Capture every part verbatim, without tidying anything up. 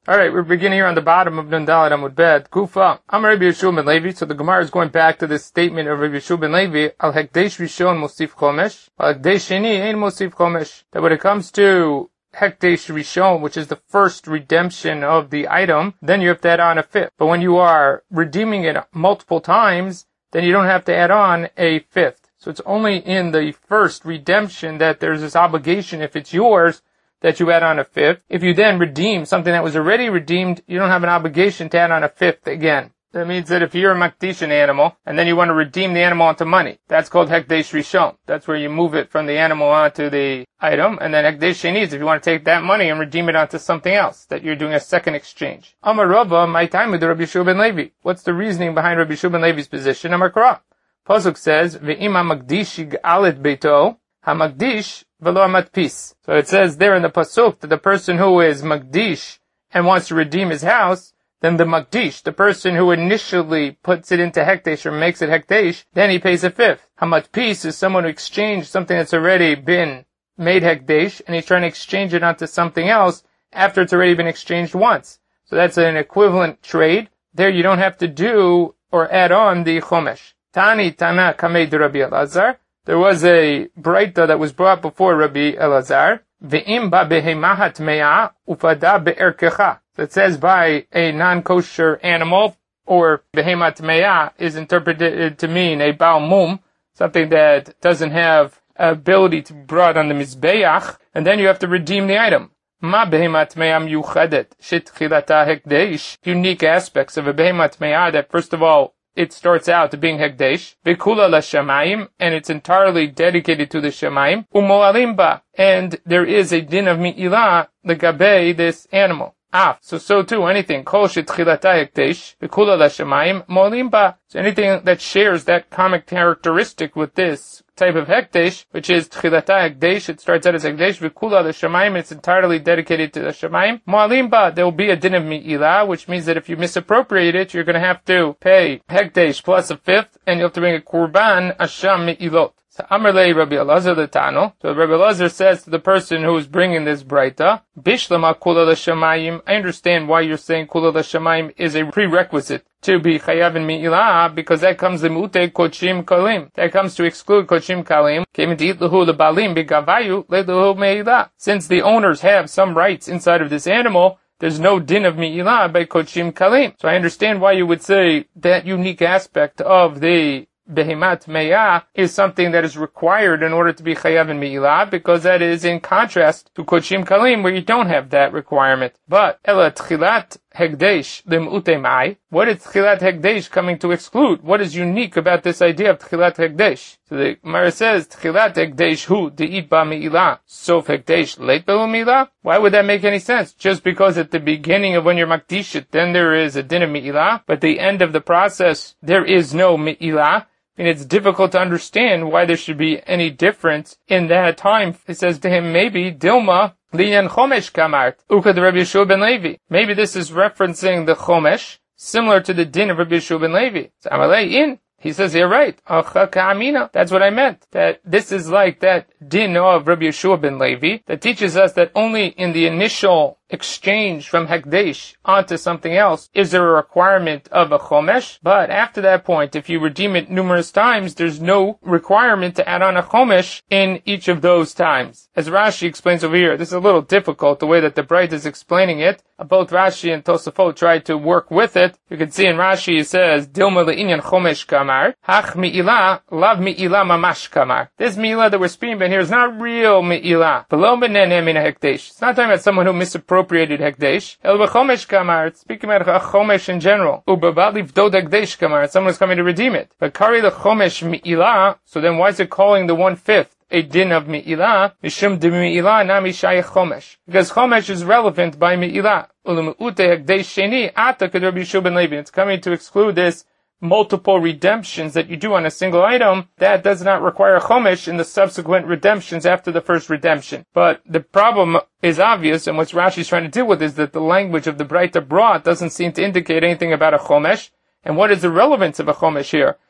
Alright, we're beginning here on the bottom of Nun Dalet Amud Bet. Kufa. I'm Rabbi Yeshua ben Levi. So the Gemara is going back to this statement of Rabbi Yeshua ben Levi. Al Hekdesh Rishon Mosif Chomesh. Al Hekdesh Sheni Ein Mosif Chomesh. That when it comes to Hekdesh Rishon, which is the first redemption of the item, then you have to add on a fifth. But when you are redeeming it multiple times, then you don't have to add on a fifth. So it's only in the first redemption that there's this obligation, if it's yours, that you add on a fifth. If you then redeem something that was already redeemed, you don't have an obligation to add on a fifth again. That means that if you're a makdish an animal, and then you want to redeem the animal onto money, that's called Hekdesh Rishon. That's where you move it from the animal onto the item, and then Hekdesh Sheni is if you want to take that money and redeem it onto something else, that you're doing a second exchange. Amar Rava, my time with Rabbi Yeshua ben Levi. What's the reasoning behind Rabbi Yeshua ben Levi's position? Amar Kara. Pasuk says, Ve'ima makdish yig'alet beito, ha-makdish v'lo ha-matpis. So it says there in the Pasuk that the person who is makdish and wants to redeem his house, then the makdish, the person who initially puts it into hekdesh or makes it hekdesh, then he pays a fifth. Ha-matpis is someone who exchanged something that's already been made hekdesh, and he's trying to exchange it onto something else after it's already been exchanged once. So that's an equivalent trade. There you don't have to do or add on the chomesh. Tani Tana Kamei de Rabbi Elazar. There was a braita that was brought before Rabbi Elazar. Ve'im ba behemahat me'a ufada be'erkecha. So it says by a non-kosher animal, or behemat me'a is interpreted to mean a baal mum, something that doesn't have ability to be brought on the mizbeach, and then you have to redeem the item. Ma behemat me'a miyuchadet shitchilata hekdesh. Unique aspects of a behemat me'a that first of all, it starts out to being hekdesh, v'kula l'shamayim, and it's entirely dedicated to the shamayim, u'mo'alim ba, and there is a din of mi'ilah l'gabei this animal. Ah, so so too anything kol shetchilata hekdesh, v'kula l'shamayim, mo'alim ba. So anything that shares that common characteristic with this type of hekdesh, which is tchilata hekdesh, it starts out as hekdesh, v'kula l'shamayim, it's entirely dedicated to the shamayim. Mo'alim ba, there will be a din of mi'ilah, which means that if you misappropriate it, you're going to have to pay hekdesh plus a fifth, and you have to bring a kurban asham mi'ilot. So Amarlei Rabbi Elazar l'tano. So Rabbi Elazar says to the person who is bringing this braita, Bishlama kula l'shamayim. I understand why you're saying kula l'shamayim is a prerequisite to be chayav in mi'ilah, because that comes limute kochim kalim. That comes to exclude kochim kalim. Came into itlahu lebalim begavayu le'lahu me'ilah. Since the owners have some rights inside of this animal, there's no din of mi'ilah by kochim kalim. So I understand why you would say that unique aspect of the behemat me'ah is something that is required in order to be chayav in mi'ilah, because that is in contrast to kochim kalim, where you don't have that requirement. But ela tchilat hekdesh lim'ute mai. What is tchilat hekdesh coming to exclude? What is unique about this idea of tchilat hekdesh? So the Gemara says tchilat hekdesh hu de'it ba mi'ilah sof hekdesh leit belu mi'ilah. Why would that make any sense? Just because at the beginning of when you're makdish it, then there is a din of mi'ilah, but at the end of the process there is no mi'ilah. And it's difficult to understand why there should be any difference in that time. It says to him, maybe Dilma liyan chomesh kamart ukad Rabbi Yeshua ben Levi. Maybe this is referencing the chomesh, similar to the din of Rabbi Yeshua ben Levi. So Amalei in. He says, you're right. That's what I meant. That this is like that din of Rabbi Yeshua ben Levi that teaches us that only in the initial exchange from hekdesh onto something else is there a requirement of a chomesh. But after that point, if you redeem it numerous times, there's no requirement to add on a chomesh in each of those times. As Rashi explains over here, this is a little difficult, the way that the Braita is explaining it. Both Rashi and Tosafot tried to work with it. You can see in Rashi it says, Dilma le'inyan chomesh kamar, hach mi'ilah, lav mi'ilah mamash kamar. This mi'ilah that we're speaking about here is not real mi'ilah. Below benene min hekdesh. It's not talking about someone who misappropriated hekdesh. El b'chomesh kamar. It's speaking about a chomesh in general. U'babad livdod hekdesh kamar. Someone is coming to redeem it. But kari lechomesh mi'ilah. So then why is it calling the one-fifth a din of mi'ilah? Mishum de mi'ilah nami shayach chomesh. Because chomesh is relevant by mi'ilah. U'lemu'ute hekdesh sheni ata k'd Rabbi Yeshua ben Levi. It's coming to exclude this multiple redemptions that you do on a single item, that does not require chomesh in the subsequent redemptions after the first redemption. But the problem is obvious, and what Rashi's trying to deal with is that the language of the Braita brought doesn't seem to indicate anything about a chomesh. And what is the relevance of a chomesh here?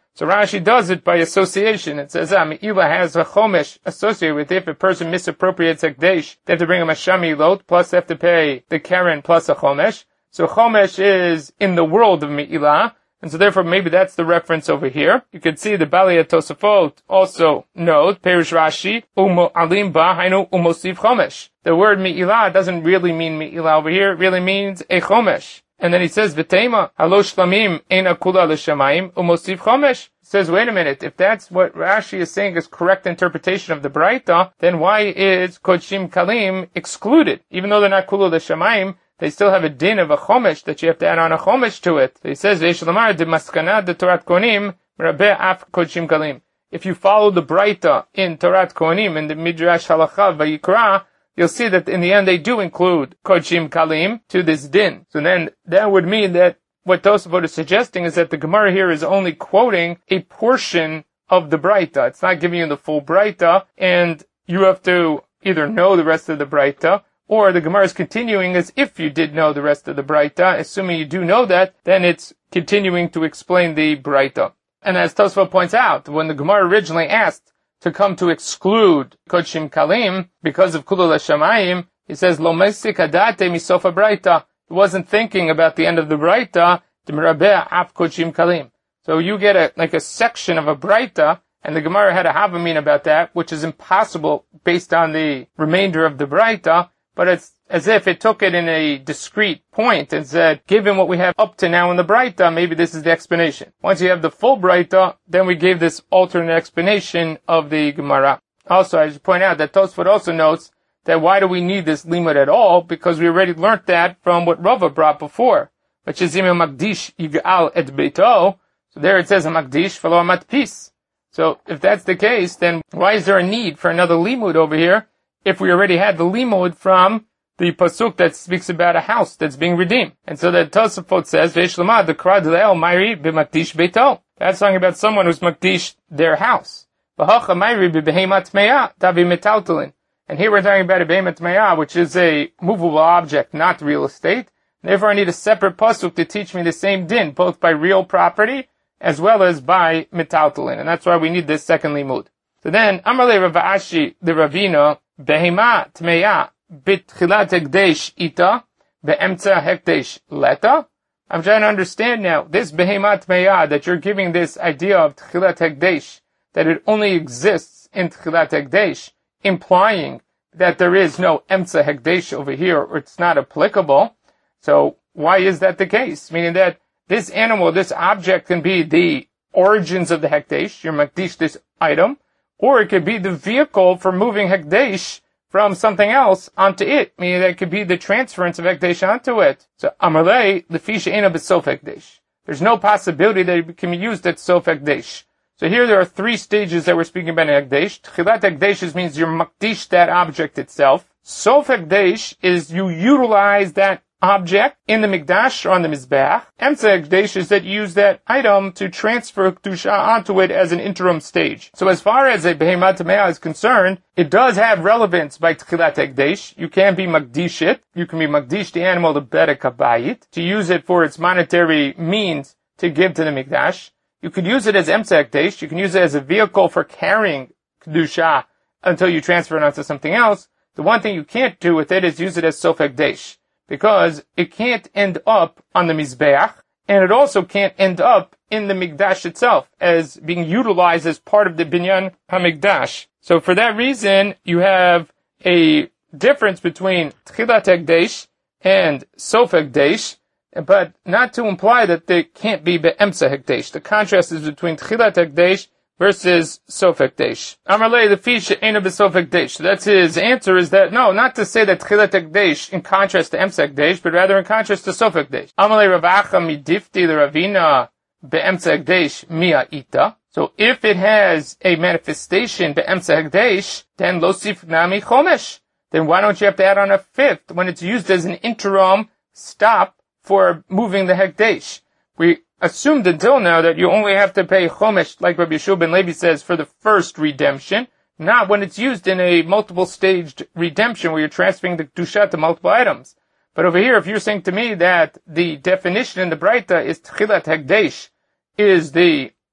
So Rashi does it by association. It says, ah, Me'ila has a chomesh associated with it. If a person misappropriates hekdesh, they have to bring him a shami lot, plus they have to pay the keren plus a chomesh. So chomesh is in the world of Me'ila, and so therefore maybe that's the reference over here. You can see the Balei Tosafot also note, Perish Rashi, umo alim ba hainu umosiv chomesh. The word Me'ila doesn't really mean Me'ila over here, it really means a chomesh. And then he says, V'tema, halo shlamim eina kula l'shamayim, umosiv chomesh. He says, wait a minute, if that's what Rashi is saying is correct interpretation of the Braita, then why is Kodshim Kalim excluded? Even though they're not kula l'shamayim, they still have a din of a chomesh that you have to add on a chomesh to it. So he says, V'esh lamar de maskana de Torat Kohanim, rabeh af Kodshim Kalim. If you follow the Braita in Torat Kohanim, in the Midrash Halacha Vayikra, you'll see that in the end they do include Kodshim Kalim to this din. So then that would mean that what Tosafot is suggesting is that the Gemara here is only quoting a portion of the Braita. It's not giving you the full Braita, and you have to either know the rest of the Braita, or the Gemara is continuing as if you did know the rest of the Braita. Assuming you do know that, then it's continuing to explain the Braita. And as Tosafot points out, when the Gemara originally asked to come to exclude Kodshim Kalim because of Kula L'Shamayim, he says, Lo mesik adate misofa Braita. He wasn't thinking about the end of the Braita, the Merabeh af Kodshim Kalim. So you get a, like a section of a Braita, and the Gemara had a Havamin about that, which is impossible based on the remainder of the Braita, but it's as if it took it in a discrete point and said, given what we have up to now in the Braita, maybe this is the explanation. Once you have the full Braita, then we gave this alternate explanation of the Gemara. Also, I should point out that Tosfot also notes that why do we need this limud at all? Because we already learnt that from what Rava brought before, which is Imam Magdish Yigal et Beito. So there it says a Magdish follow a matpis. So if that's the case, then why is there a need for another limud over here if we already had the limud from the pasuk that speaks about a house that's being redeemed? And so that Tosafot says, Ve'eshlama the krad le'el mayri b'makdish beito. That's talking about someone who's makdish their house. V'hacha mayri b'behemat me'ah tavi metaltalin. And here we're talking about a behemat me'ah, which is a movable object, not real estate. Therefore I need a separate pasuk to teach me the same din, both by real property as well as by metaltalin. And that's why we need this second limud. So then, Amarle Rav Ashi the Ravina, Behema Tmeya Bitchilat Hekdesh Ita Be'emtza Hekdesh Leta. I'm trying to understand now, this Behema Tmeya, that you're giving this idea of Tchilat Hekdesh, that it only exists in Tchilat Hekdesh, implying that there is no Emtza Hekdesh over here, or it's not applicable. So, why is that the case? Meaning that this animal, this object can be the origins of the Hekdesh, you're Makdish this item, or it could be the vehicle for moving Hekdesh from something else onto it, meaning that it could be the transference of Hekdesh onto it. So, Amalei, Lefisha Ena B'Sof Hekdesh. There's no possibility that it can be used at Sof Hekdesh. So here there are three stages that we're speaking about in Hekdesh. Tchilat Hekdesh means you're Makdish that object itself. Sof Hekdesh is you utilize that object in the Mikdash or on the Mizbeach. Emtza Hekdesh is that you use that item to transfer Kedusha onto it as an interim stage. So as far as a Behemat Tamea is concerned, it does have relevance by Tchilat Hekdesh. You can be Makdish it. You can be Makdish the animal to Bedek HaBayit, to use it for its monetary means to give to the Mikdash. You could use it as Emtza Hekdesh. You can use it as a vehicle for carrying Kedusha until you transfer it onto something else. The one thing you can't do with it is use it as Sof Hekdesh, because it can't end up on the Mizbeach, and it also can't end up in the Mikdash itself as being utilized as part of the Binyan HaMikdash. So for that reason, you have a difference between Tchilat Hekdesh and Sof Hekdesh, but not to imply that they can't be Be'emtza Hekdesh. The contrast is between Tchilat Hekdesh versus Sof Hekdesh. Amarle the fish ain't a Sof Hekdesh. That's his answer, is that no, not to say that Tchilat Hekdesh in contrast to Emtza Hekdesh, but rather in contrast to Sof Hekdesh. Amarle Ravacha midifti the Ravina be'emtza Hekdesh mia ita. So if it has a manifestation be'emtza Hekdesh, then losif nami chomesh. Then why don't you have to add on a fifth when it's used as an interim stop for moving the Hekdesh? We assumed until now that you only have to pay chomesh, like Rabbi Yeshua ben Levi says, for the first redemption, not when it's used in a multiple-staged redemption where you're transferring the Kedusha to multiple items. But over here, if you're saying to me that the definition in the Braita is Tchilat Hekdesh, is the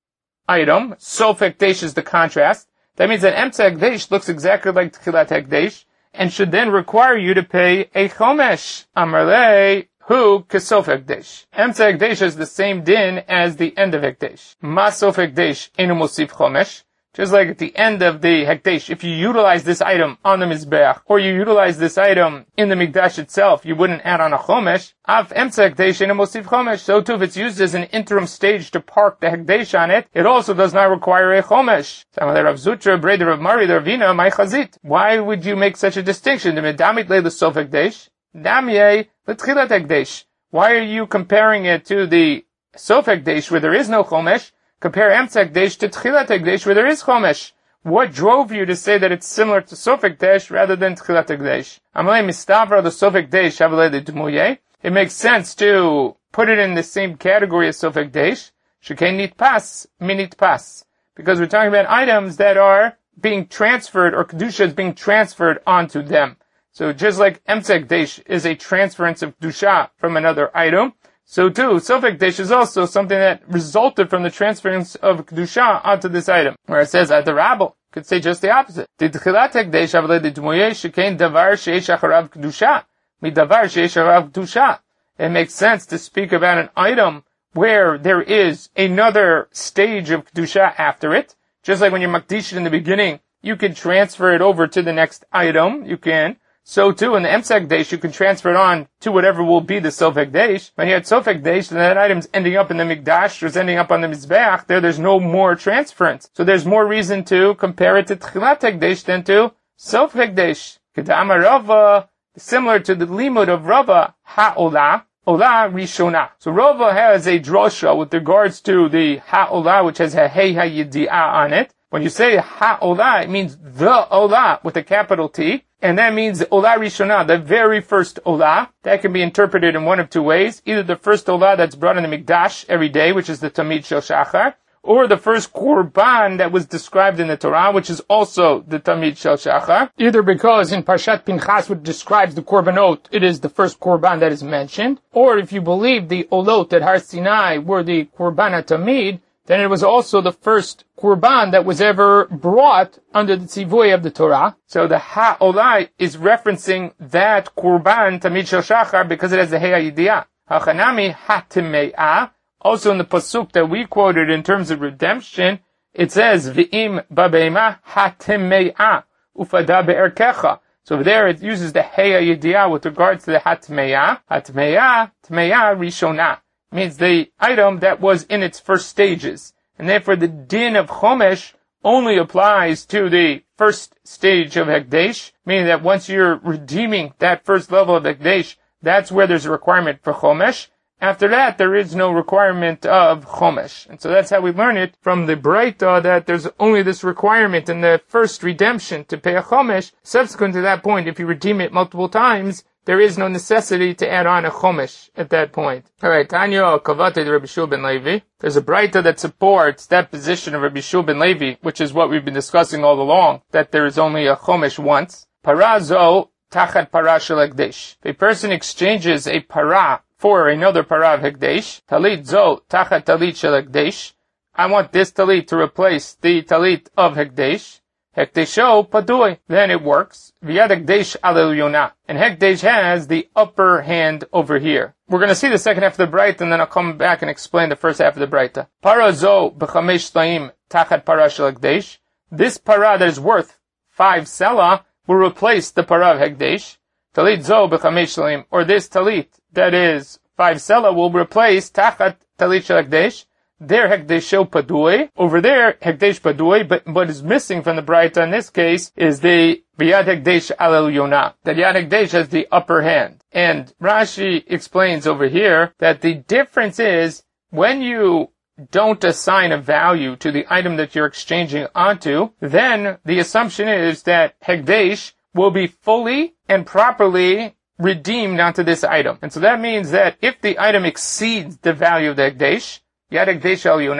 item. Sof Hekdesh is the contrast. That means that Emtza Hekdesh looks exactly like Tchilat Hekdesh and should then require you to pay a Chomesh. Amarle, who Kesof Hekdesh. Emtza Hekdesh is the same din as the end of Hekdesh. Ma Sof Hekdesh Einu Mosif Chomesh. Just like at the end of the Hekdesh, if you utilize this item on the Mizbeach, or you utilize this item in the Mikdash itself, you wouldn't add on a Chomesh. Av Emtza Hekdesh Einu Mosif Chomesh. So too, if it's used as an interim stage to park the Hekdesh on it, it also does not require a Chomesh. Rav Zutra, Breder of Mari, the Ravina, my Chazit. Why would you make such a distinction? The Medamit le Sof Hekdesh, Damye L'Tchilat Hekdesh. Why are you comparing it to the Sof Hekdesh where there is no Chomesh? Compare Emtza Hekdesh to Tchilat Hekdesh where there is Chomesh. What drove you to say that it's similar to Sof Hekdesh rather than Tchilat Hekdesh? Amalei Mistavra the Sof Hekdesh Avalei D'Muye. It makes sense to put it in the same category as Sof Hekdesh. Shekei Nitpas, Minitpas. Because we're talking about items that are being transferred, or Kedusha is being transferred onto them. So just like Emtza Hekdesh is a transference of Kedusha from another item, so too, Sof Hekdesh is also something that resulted from the transference of Kedusha onto this item. Where it says, at the rabble, could say just the opposite. Tchilat Hekdesh avalei d'dmuye shekein davar sheish acharav Kedusha. Mi davar sheish acharav Kedusha. It makes sense to speak about an item where there is another stage of Kedusha after it. Just like when you makdish it in the beginning, you can transfer it over to the next item. You can. So too, in the Emtza Hekdesh, you can transfer it on to whatever will be the Sof Hekdesh. When you had Sof Hekdesh, then that item's ending up in the Mikdash, or is ending up on the Mizbeach, there there's no more transference. So there's more reason to compare it to Tchilat Hekdesh than to Sof Hekdesh. Kedama Rava, similar to the limud of Rava, Ha'olah, Olah Rishona. So Rava has a drosha with regards to the Ha'olah, which has a Hey HaYidi'ah on it. When you say Ha'olah, it means the Olah with a capital T. And that means Olah Rishonah, the very first Olah. That can be interpreted in one of two ways. Either the first Olah that's brought in the Mikdash every day, which is the Tamid Shel Shachar, or the first Korban that was described in the Torah, which is also the Tamid Shel Shachar. Either because in Parshat Pinchas, which describes the Korbanot, it is the first Korban that is mentioned, or if you believe the Olot at Har Sinai were the Korban Tamid, then it was also the first Korban that was ever brought under the Tzivuy of the Torah. So the Ha'olai is referencing that Korban Tamid Shel Shachar because it has the Hey HaYidi'ah. Hachanami Hatime'ah. Also in the Pasuk that we quoted in terms of redemption, it says, V'im Babeima Hatime'ah Ufada Be'erkecha. So over there it uses the Hey HaYidi'ah with regards to the Hatime'ah. Hatime'ah, Tme'ah Rishonah. Means the item that was in its first stages. And therefore the din of Chomesh only applies to the first stage of Hekdesh, meaning that once you're redeeming that first level of Hekdesh, that's where there's a requirement for Chomesh. After that, there is no requirement of Chomesh. And so that's how we learn it from the Breita, that there's only this requirement in the first redemption to pay a Chomesh. Subsequent to that point, if you redeem it multiple times, there is no necessity to add on a Chomesh at that point. Alright, Tanya Kavate de Rabbi Shua ben Levi. There's a Breita that supports that position of Rabbi Shua ben Levi, which is what we've been discussing all along, that there is only a Chomesh once. Parazo tachat para shel Hekdesh. If a person exchanges a para for another para of Hekdesh, talit zo tachat talit shel Hekdesh. I want this talit to replace the talit of Hekdesh. Hekdesho padui. Then it works. V'yad Hekdesh alel yonah. And Hekdesh has the upper hand over here. We're going to see the second half of the Breita, and then I'll come back and explain the first half of the Breita. Para zo b'chamesh slaim tachat para shel Hekdesh. This para that is worth five selah will replace the para of Hekdesh. Talit zo b'chamesh slaim. Or this talit that is five selah will replace tachat talit shel Hekdesh. There, Hekdesho Padui. Over there, Hekdesh Padui, but what is missing from the Breita in this case is the B'yad Hekdesh Alel Yonah. That Yad Hekdesh has the upper hand. And Rashi explains over here that the difference is when you don't assign a value to the item that you're exchanging onto, then the assumption is that Hekdesh will be fully and properly redeemed onto this item. And so that means that if the item exceeds the value of the Hekdesh, Yad Hekdesh Al Yonah,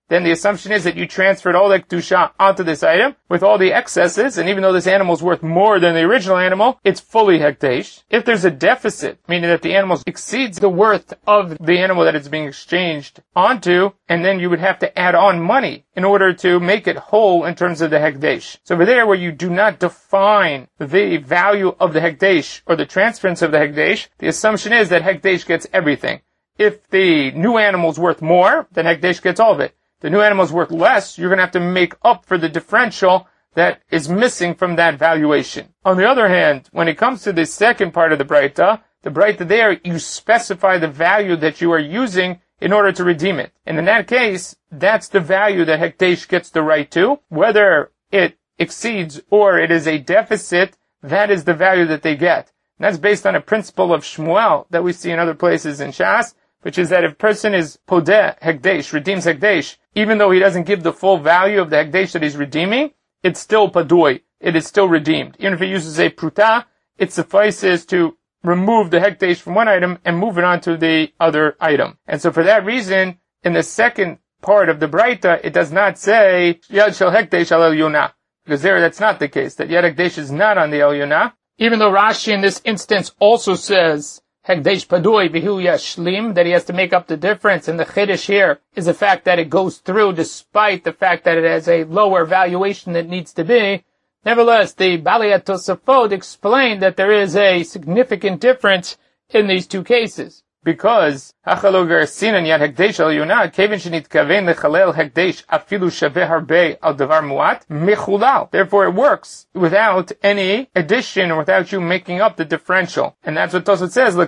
then the assumption is that you transferred all the kedusha onto this item with all the excesses, and even though this animal is worth more than the original animal, it's fully hekdesh. If there's a deficit, meaning that the animal exceeds the worth of the animal that it's being exchanged onto, and then you would have to add on money in order to make it whole in terms of the hekdesh. So over there, where you do not define the value of the hekdesh or the transference of the hekdesh, the assumption is that hekdesh gets everything. If the new animal is worth more, then hekdesh gets all of it. The new animal is worth less, you're going to have to make up for the differential that is missing from that valuation. On the other hand, when it comes to the second part of the Braita, the Braita there, you specify the value that you are using in order to redeem it. And in that case, that's the value that hekdesh gets the right to. Whether it exceeds or it is a deficit, that is the value that they get. And that's based on a principle of Shmuel that we see in other places in Shas, which is that if a person is podeh hekdesh, redeems hekdesh, even though he doesn't give the full value of the hekdesh that he's redeeming, it's still padui. It is still redeemed. Even if he uses a pruta, it suffices to remove the hekdesh from one item and move it on to the other item. And so for that reason, in the second part of the Braita, it does not say yad shel hekdesh al elyona, because there that's not the case. That yad hekdesh is not on the elyona. Even though Rashi in this instance also says hekdesh padui v'hu yashlim, that he has to make up the difference, and the chiddush here is the fact that it goes through despite the fact that it has a lower valuation that needs to be. Nevertheless, the Balei Tosafot explained that there is a significant difference in these two cases. Because, therefore it works without any addition or without you making up the differential. And that's what Tosafot says,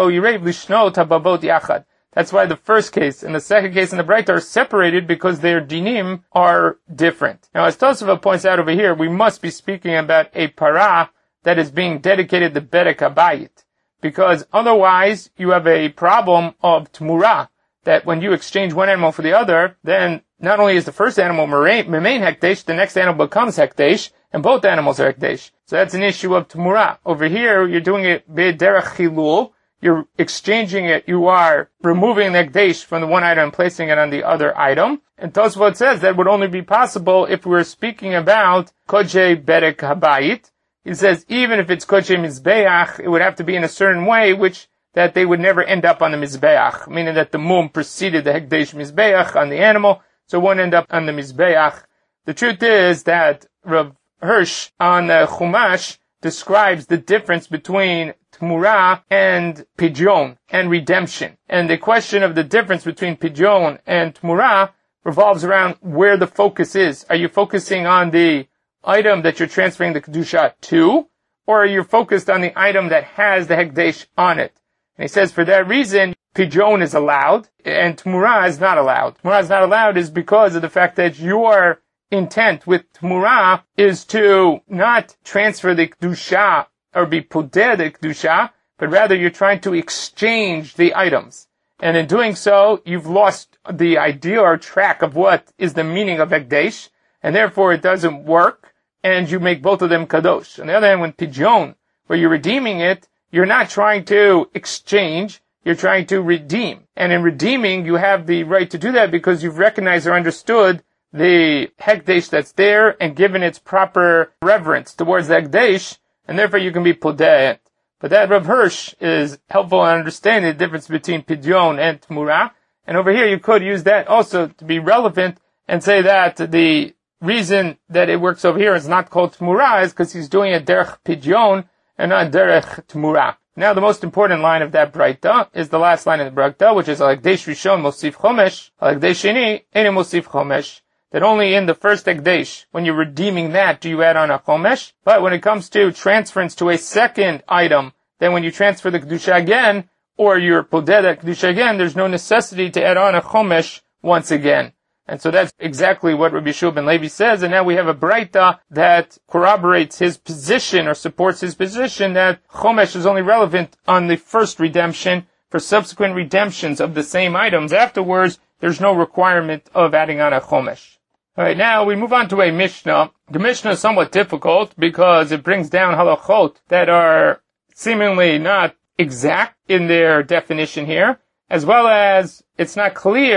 that's why the first case and the second case in the Braita are separated, because their dinim are different. Now, as Tosafot points out over here, we must be speaking about a parah that is being dedicated to Berek HaBayit. Because otherwise, you have a problem of Tmura, that when you exchange one animal for the other, then not only is the first animal Memain Hekdesh, the next animal becomes Hekdesh, and both animals are Hekdesh. So that's an issue of Tmura. Over here, you're doing it B'derech Chilul. You're exchanging it, you are removing the Hekdesh from the one item and placing it on the other item. And Tosafot says that would only be possible if we were speaking about Kodshei Berek HaBayit. He says even if it's Kodshei Mizbeach, it would have to be in a certain way, which that they would never end up on the Mizbeach, meaning that the mum preceded the Hekdesh Mizbeach on the animal, so it won't end up on the Mizbeach. The truth is that Rav Hirsch on the Chumash describes the difference between Tmura and Pidyon and redemption. And the question of the difference between Pidyon and Tmura revolves around where the focus is. Are you focusing on the item that you're transferring the Kedusha to, or are you focused on the item that has the Hekdesh on it? And he says for that reason, Pidyon is allowed and Tmura is not allowed. Tmura is not allowed is because of the fact that your intent with Tmura is to not transfer the Kedusha or be podeh the Kedusha, but rather you're trying to exchange the items. And in doing so, you've lost the idea or track of what is the meaning of Hekdesh, and therefore it doesn't work, and you make both of them kadosh. On the other hand, when Pidyon, where you're redeeming it, you're not trying to exchange, you're trying to redeem. And in redeeming, you have the right to do that because you've recognized or understood the Hekdesh that's there and given its proper reverence towards the Hekdesh, and therefore you can be podeh. But that Rav Hirsch is helpful in understanding the difference between Pidyon and Tmura. And over here you could use that also to be relevant and say that the reason that it works over here is not called Tmura is because he's doing it derech Pidyon and not derech Tmura. Now the most important line of that Braita is the last line of the Braita, which is Hekdesh Rishon Mosif Chomesh, Hekdesh Sheni Ene Mosif Chomesh. That only in the first Hekdesh, when you're redeeming that, do you add on a Chomesh. But when it comes to transference to a second item, then when you transfer the Kedusha again, or you're podeh that Kedusha again, there's no necessity to add on a Chomesh once again. And so that's exactly what Rabbi Yehoshua ben Levi says, and now we have a Braita that corroborates his position or supports his position that Chomesh is only relevant on the first redemption. For subsequent redemptions of the same items afterwards, there's no requirement of adding on a Chomesh. Alright, now we move on to a Mishnah. The Mishnah is somewhat difficult because it brings down halachot that are seemingly not exact in their definition here, as well as it's not clear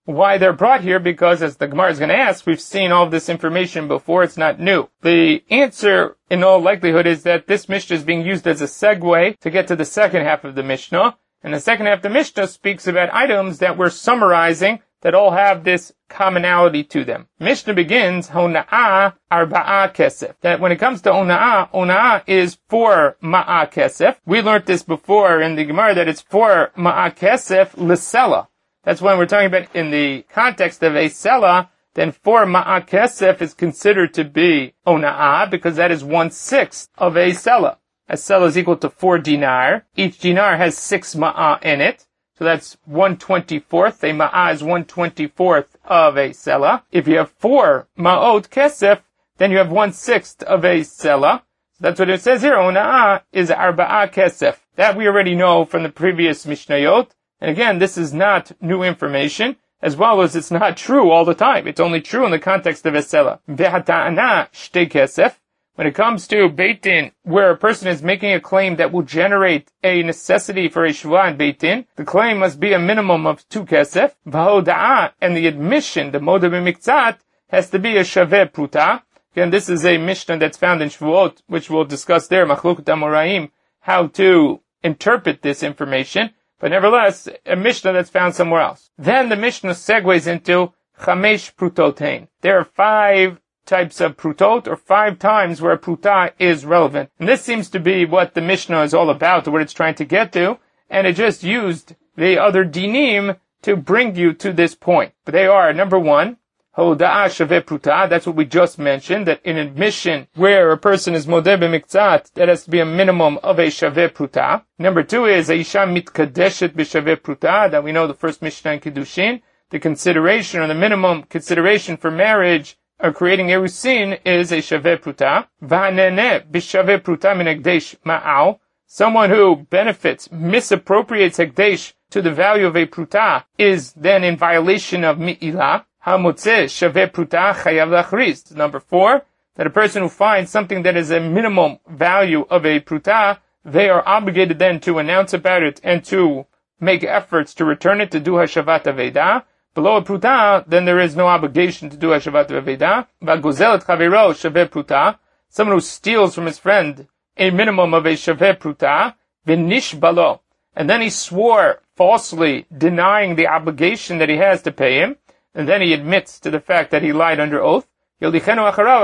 why they're brought here, because as the Gemara is going to ask, we've seen all of this information before, it's not new. The answer, in all likelihood, is that this Mishnah is being used as a segue to get to the second half of the Mishnah. And the second half of the Mishnah speaks about items that we're summarizing that all have this commonality to them. Mishnah begins, Hona'ah arba'a kesef. That when it comes to Hona'ah, Hona'ah is four ma'a kesef. We learned this before in the Gemara that it's four ma'a kesef l'sela. That's when we're talking about in the context of a sela, then four ma'a kesef is considered to be Hona'ah because that is one-sixth of a sela. A sela is equal to four dinar. Each dinar has six ma'a in it. So that's one twenty-fourth. A ma'a is one twenty-fourth of a sela. If you have four ma'ot kesef, then you have one-sixth of a sela. So that's what it says here. Hona'ah is arba'a kesef. That we already know from the previous Mishnayot. And again, this is not new information, as well as it's not true all the time. It's only true in the context of a sela. Ve'hata'ana shtei kesef. When it comes to Beit Din, where a person is making a claim that will generate a necessity for a shvuah in Beit Din, the claim must be a minimum of two kesef. V'hoda'ah, and the admission, the moda b'miktzat, has to be a shaveh pruta. Again, this is a Mishnah that's found in Shvuot, which we'll discuss there, Machlokut Amoraim, how to interpret this information. But nevertheless, a Mishnah that's found somewhere else. Then the Mishnah segues into Chamesh Prutotein. There are five types of prutot, or five times where a pruta is relevant. And this seems to be what the Mishnah is all about, or what it's trying to get to, and it just used the other dinim to bring you to this point. But they are, number one, Hoda'ah shaveh pruta, that's what we just mentioned, that in admission where a person is modeh b'miktzat, that has to be a minimum of a shaveh pruta. Number two is Aisha mitkadeshet b'shaveh pruta, that we know the first Mishnah in Kiddushin, the consideration or the minimum consideration for marriage or creating erusin is a shaveh pruta. V'haneneh b'shaveh pruta min hekdesh ma'al, someone who benefits, misappropriates hekdesh to the value of a pruta is then in violation of mi'ilah. Hamotzeh shaveh pruta chayav lachriz. Number four, that a person who finds something that is a minimum value of a pruta, they are obligated then to announce about it and to make efforts to return it, to do hashavat aveda. Below a pruta, then there is no obligation to do hashavat aveda. Vagozel et chavero shaveh pruta, someone who steals from his friend a minimum of a shaveh pruta, v'nishbalo, and then he swore falsely, denying the obligation that he has to pay him. And then he admits to the fact that he lied under oath. Then he's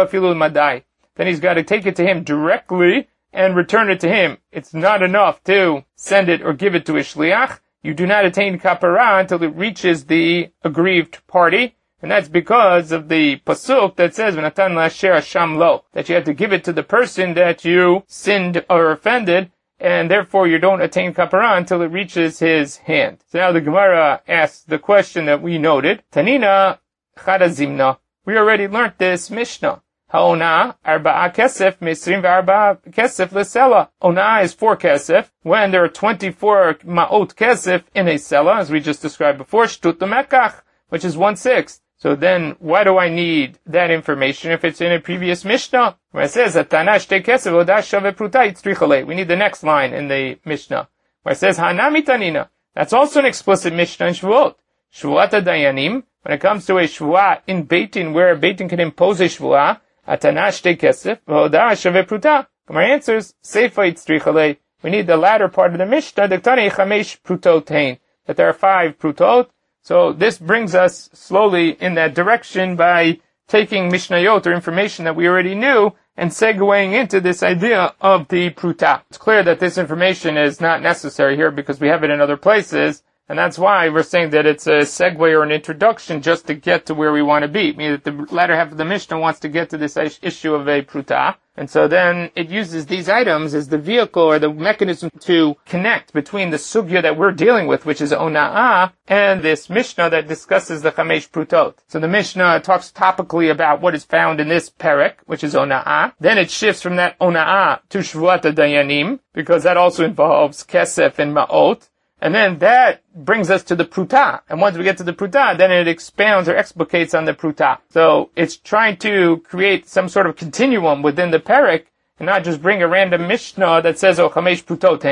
got to take it to him directly and return it to him. It's not enough to send it or give it to a shliach. You do not attain kapara until it reaches the aggrieved party. And that's because of the pasuk that says, V'natan la'asher hasham lo, that you have to give it to the person that you sinned or offended, and therefore you don't attain kapara until it reaches his hand. So now the Gemara asks the question that we noted. Tanina chadazimna. We already learnt this Mishnah. Ha'ona arba'a kesef misrim v'arba'a kesef l'sela. Ona is four kesef when there are twenty-four ma'ot kesef in a sela, as we just described before. Shtut l'mekach, which is one-sixth. So then, why do I need that information if it's in a previous Mishnah? Where it says, we need the next line in the Mishnah. Where it says, Hanami Tanina. That's also an explicit Mishnah in Shvuot. Shvuat Dayanim, when it comes to a Shvuah in Beit Din, where a Beit Din can impose a Shvuah, Atana Shtei Kesef, V'hodah Shaveh Pruta. My answer is, Seifa Yitzrichalei. We need the latter part of the Mishnah, Dektani Chamesh Prutotein, that there are five Prutot. So this brings us slowly in that direction by taking Mishnayot, or information that we already knew, and segueing into this idea of the pruta. It's clear that this information is not necessary here because we have it in other places, and that's why we're saying that it's a segue or an introduction just to get to where we want to be. Meaning that the latter half of the Mishnah wants to get to this issue of a pruta. And so then it uses these items as the vehicle or the mechanism to connect between the sugya that we're dealing with, which is ona'ah, and this Mishnah that discusses the chamesh prutot. So the Mishnah talks topically about what is found in this perek, which is ona'ah. Then it shifts from that ona'ah to shvuat dayanim, because that also involves kesef and ma'ot. And then that brings us to the pruta. And once we get to the pruta, then it expounds or explicates on the pruta. So it's trying to create some sort of continuum within the perek, and not just bring a random Mishnah that says, oh, chamesh prutotein.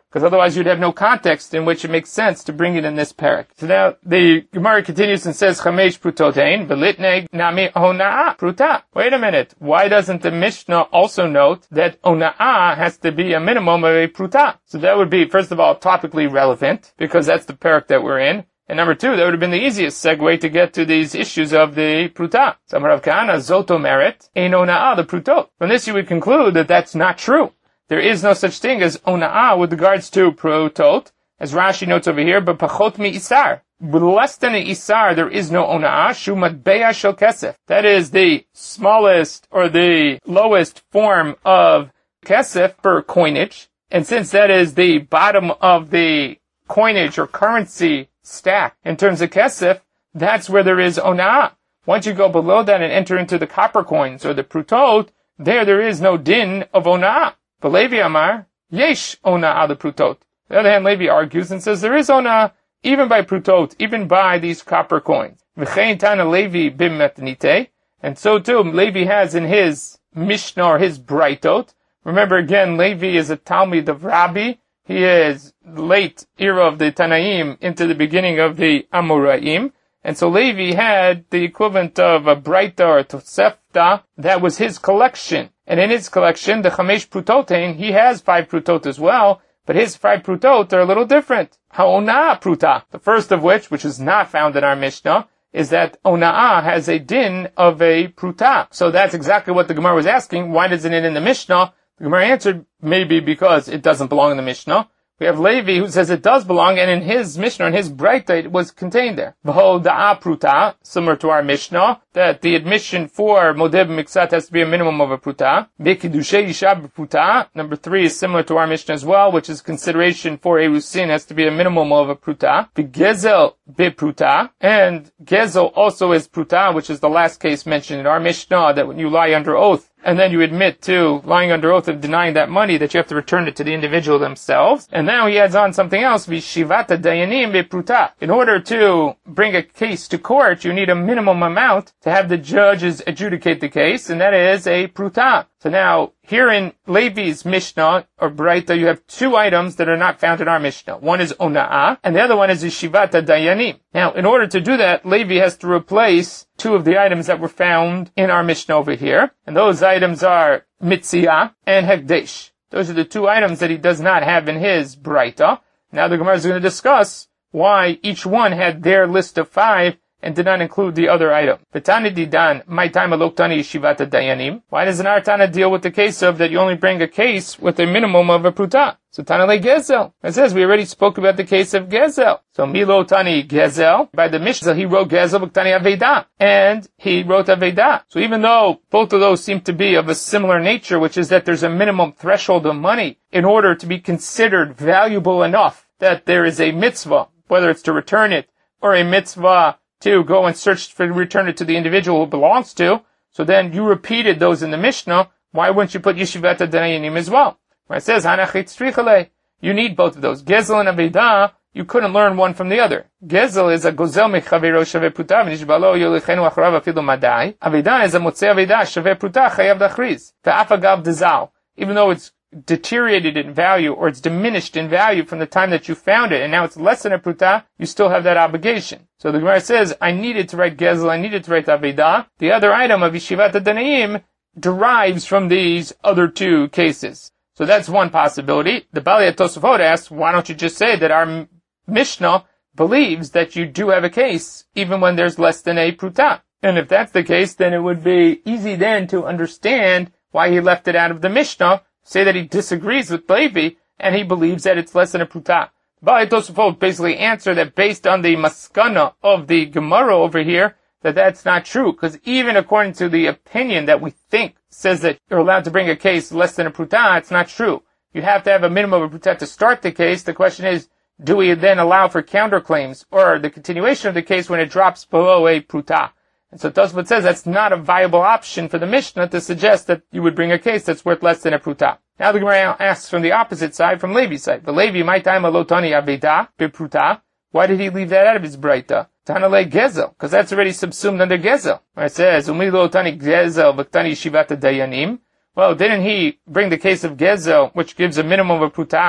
because otherwise you'd have no context in which it makes sense to bring it in this parak. So now the Gemara continues and says, Chamesh prutotein, velitneg nami ona'ah pruta. Wait a minute, why doesn't the Mishnah also note that ona'ah has to be a minimum of a pruta? So that would be, first of all, topically relevant, because that's the parak that we're in. And number two, that would have been the easiest segue to get to these issues of the pruta. So Rav Kahana, zoto merit, ein ona'ah the prutot. From this you would conclude that that's not true. There is no such thing as ona'ah with regards to prutot, as Rashi notes over here, but pachot mi isar. With less than an isar, there is no ona'ah, shu matbeya shel kesef. That is the smallest or the lowest form of kesef per coinage. And since that is the bottom of the coinage or currency stack in terms of kesef, that's where there is ona'ah. Once you go below that and enter into the copper coins or the prutot, there there is no din of ona'ah. But Levi Amar, yesh ona'ah the prutot. On the other hand, Levi argues and says there is ona'ah even by prutot, even by these copper coins. V'chein tana Levi bim metnite, and so too Levi has in his Mishnah or his Braitot. Remember again, Levi is a Talmid of Rabbi. He is late era of the Tanaim into the beginning of the Amoraim. And so Levi had the equivalent of a Braita or a Tosefta. That was his collection. And in his collection, the Chamesh Prutotein, he has five Prutot as well, but his five Prutot are a little different. Ha'ona'ah Pruta. The first of which, which is not found in our Mishnah, is that ona'ah has a din of a Pruta. So that's exactly what the Gemara was asking. Why isn't it in the Mishnah? The Gemara answered, maybe because it doesn't belong in the Mishnah. We have Levi who says it does belong, and in his Mishnah, in his Braita, it was contained there. V'ho da'a pruta, similar to our Mishnah, that the admission for modeh b'miksat has to be a minimum of a pruta. V'kidushei isha b'pruta, number three is similar to our Mishnah as well, which is consideration for erusin has to be a minimum of a pruta. V'gezel b'pruta, and gezel also is pruta, which is the last case mentioned in our Mishnah, that when you lie under oath, and then you admit to lying under oath of denying that money, that you have to return it to the individual themselves. And now he adds on something else, v'shivata dayanim b'pruta. In order to bring a case to court, you need a minimum amount to have the judges adjudicate the case, and that is a pruta. So now, here in Levi's Mishnah, or Braita, you have two items that are not found in our Mishnah. One is ona'ah, and the other one is shivata dayanim. Now, in order to do that, Levi has to replace two of the items that were found in our Mishnah over here. And those items are mitziyah and hekdesh. Those are the two items that he does not have in his Braita. Now the Gemara is going to discuss why each one had their list of five and did not include the other item. V'tani didan, my time aloktani shivata dayanim. Why doesn't our Tana deal with the case of that you only bring a case with a minimum of a pruta? So Tana le gezel. It says we already spoke about the case of gezel. So Milo Tani gezel, by the Mishnah he wrote gezel v'tani aveda, and he wrote aveda. So even though both of those seem to be of a similar nature, which is that there's a minimum threshold of money in order to be considered valuable enough that there is a mitzvah, whether it's to return it or a mitzvah to go and search for return it to the individual who belongs to. So then you repeated those in the Mishnah. Why wouldn't you put yeshivata dayanim as well? Where it says hanachit strichale, you need both of those. Gezel and aveda, you couldn't learn one from the other. Gezel is a gozel mechavero shaveh pruta v'nishbalo yolichenu acharav afilu madai. Aveda is a motzei aveda shaveh pruta chayav dachriz ve'af agav dezal. Even though it's deteriorated in value or it's diminished in value from the time that you found it and now it's less than a pruta, you still have that obligation. So the Gemara says, I needed to write gezel, I needed to write aveda. The other item of yeshivat dayanim derives from these other two cases. So that's one possibility. The Bali Tosafot asks, why don't you just say that our Mishnah believes that you do have a case even when there's less than a pruta? And if that's the case, then it would be easy then to understand why he left it out of the Mishnah. Say that he disagrees with Levi, and he believes that it's less than a pruta. Bali Tosafot basically answer that based on the maskana of the Gemara over here, that that's not true, because even according to the opinion that we think says that you're allowed to bring a case less than a pruta, it's not true. You have to have a minimum of a pruta to start the case. The question is, do we then allow for counterclaims or the continuation of the case when it drops below a pruta? And so Tosfot says that's not a viable option for the Mishnah to suggest that you would bring a case that's worth less than a pruta. Now the Gemara asks from the opposite side, from Levi's side. The Levi, my time alotani aveda bepruta. Why did he leave that out of his Braita? Tanale gezel, because that's already subsumed under gezel. Where it says umi lotani gezel v'tani shivata dayanim. Well, didn't he bring the case of gezel, which gives a minimum of a pruta,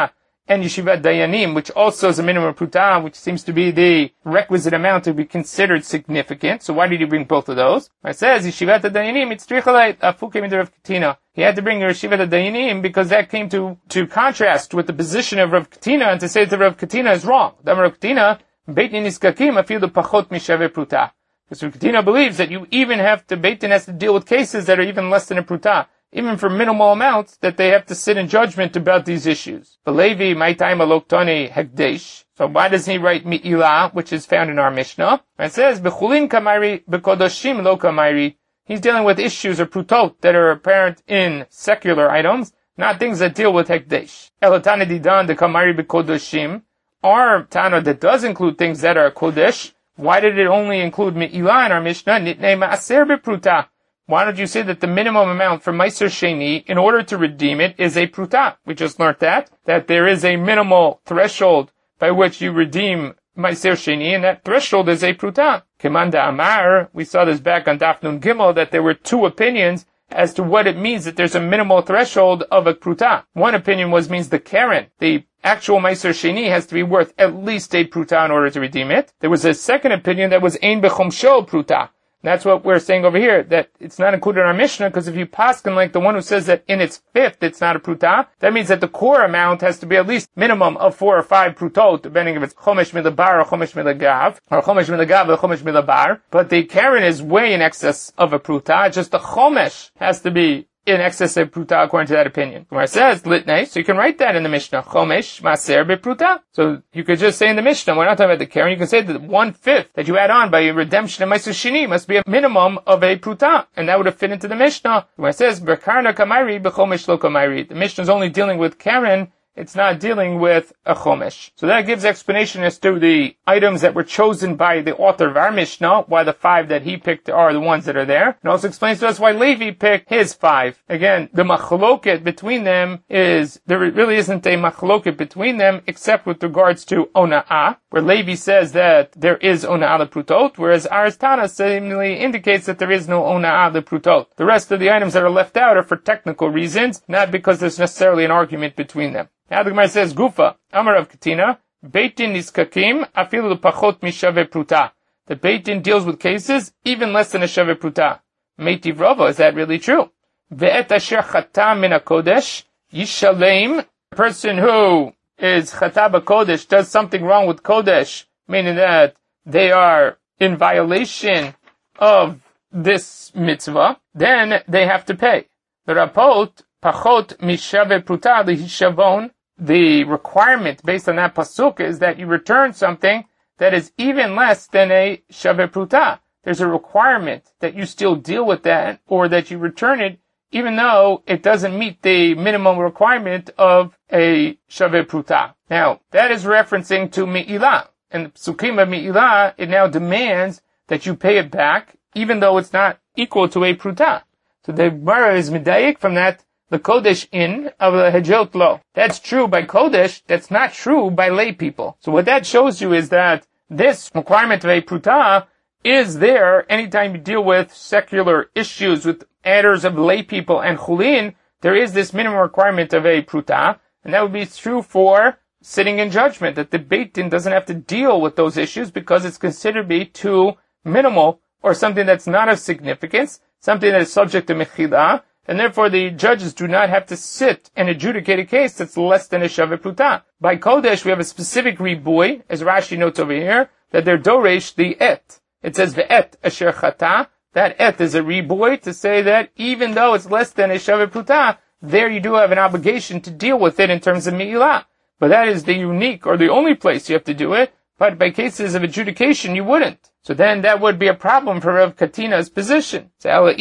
and Yeshivat Dayanim, which also is a minimum pruta, which seems to be the requisite amount to be considered significant. So why did he bring both of those? It says, Yeshivat Dayanim, it's trichalait, afukim in the Rav Katina. He had to bring Yeshivat Dayanim because that came to, to contrast with the position of Rav Katina and to say that Rav Katina is wrong. The Rav Katina, Beit Din Niskakim, afilu pachot mishave pruta. Because Rav Katina believes that you even have to, Beit Din has to deal with cases that are even less than a pruta. Even for minimal amounts, that they have to sit in judgment about these issues. But Levi, my time aloktani hekdesh. So why doesn't he write mi'ilah, which is found in our Mishnah? It says, bechulin kamari, bekodoshim lo kamari. He's dealing with issues or prutot that are apparent in secular items, not things that deal with hekdesh. Elatana didan de kamari bekodoshim. Our Tana that does include things that are kodesh. Why did it only include mi'ilah in our Mishnah? Nitnei ma'aser bepruta. Why don't you say that the minimum amount for Meiser Sheni, in order to redeem it, is a pruta? We just learned that, that there is a minimal threshold by which you redeem Meiser Sheni, and that threshold is a pruta. Kemanda Amar, we saw this back on Daf Nun Gimel, that there were two opinions as to what it means that there's a minimal threshold of a pruta. One opinion was means the Karen, the actual Meiser Sheni, has to be worth at least a pruta in order to redeem it. There was a second opinion that was Ein Bechomsho pruta. That's what we're saying over here, that it's not included in our Mishnah, because if you paskin like the one who says that in its fifth it's not a pruta, that means that the core amount has to be at least minimum of four or five prutot, depending if it's chomesh milabar or chomesh milagav, or chomesh milagav or chomesh milabar. But the karen is way in excess of a pruta, just the chomesh has to be in excess of pruta according to that opinion. Where it says litnei, so you can write that in the Mishnah. Chomesh maser bepruta. So you could just say in the Mishnah, we're not talking about the karen, you can say that one fifth that you add on by your redemption of Meiser Sheni must be a minimum of a pruta, and that would have fit into the Mishnah. Where it says berkarna kamairi bechomesh lo kamairi. The Mishnah is only dealing with karen. It's not dealing with a chomesh. So that gives explanation as to the items that were chosen by the author of our Mishnah, why the five that he picked are the ones that are there. And also explains to us why Levi picked his five. Again, the machloket between them is, there really isn't a machloket between them, except with regards to ona'ah, where Levi says that there is ona'ah leprutot, whereas Aris Tana seemingly indicates that there is no ona'ah leprutot. The rest of the items that are left out are for technical reasons, not because there's necessarily an argument between them. Now the Gemara says, Gufa, Amar of Katina, Beit Din Niskakim, afilu pachot mishave pruta. The Beit Din deals with cases even less than a shave pruta. Meitiv Rava, is that really true? Ve'et asher chata min hakodesh, yishalem, a person who is chata b'kodesh, does something wrong with kodesh, meaning that they are in violation of this mitzvah, then they have to pay. The Rapot, pachot mishave pruta lihishavon, the requirement based on that pasuk is that you return something that is even less than a shaveh pruta. There's a requirement that you still deal with that, or that you return it even though it doesn't meet the minimum requirement of a shaveh pruta. Now, that is referencing to mi'ilah. And the psukim of mi'ilah, it now demands that you pay it back even though it's not equal to a pruta. So the Gemara is medayik from that, the Kodesh in of the Hejot Lo. That's true by Kodesh, that's not true by lay people. So what that shows you is that this requirement of a pruta is there anytime you deal with secular issues with matters of lay people and chulin. There is this minimum requirement of a pruta, and that would be true for sitting in judgment, that the Beit Din doesn't have to deal with those issues because it's considered to be too minimal or something that's not of significance, something that is subject to mechilah, and therefore the judges do not have to sit and adjudicate a case that's less than a shaveh pruta. By Kodesh, we have a specific ribuy, as Rashi notes over here, that they're doresh the et. It says ve'et asher chata. That et is a ribuy to say that even though it's less than a shaveh pruta, there you do have an obligation to deal with it in terms of mi'ilah. But that is the unique or the only place you have to do it. But by cases of adjudication, you wouldn't. So then that would be a problem for Rav Katina's position. So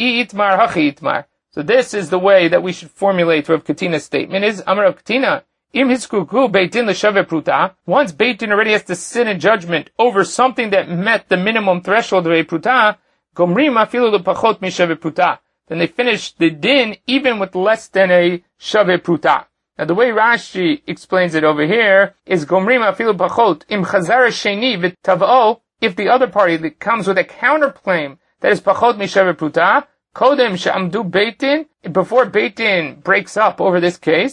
this is the way that we should formulate Rav Katina's statement is, Amar Rav Katina, Im hiskuku Beit Din l'shaveh pruta, once Beit Din already has to sit in judgment over something that met the minimum threshold of a pruta, gomrim afilu l'pachot mishaveh pruta. Then they finish the din even with less than a shaveh pruta. Now the way Rashi explains it over here is gomrim afilu pachot im chazar sheni v'tav'o, if the other party that comes with a counterclaim that is pachot mishaveh pruta, kodem she'amdu Beit Din, before Beit Din breaks up over this case.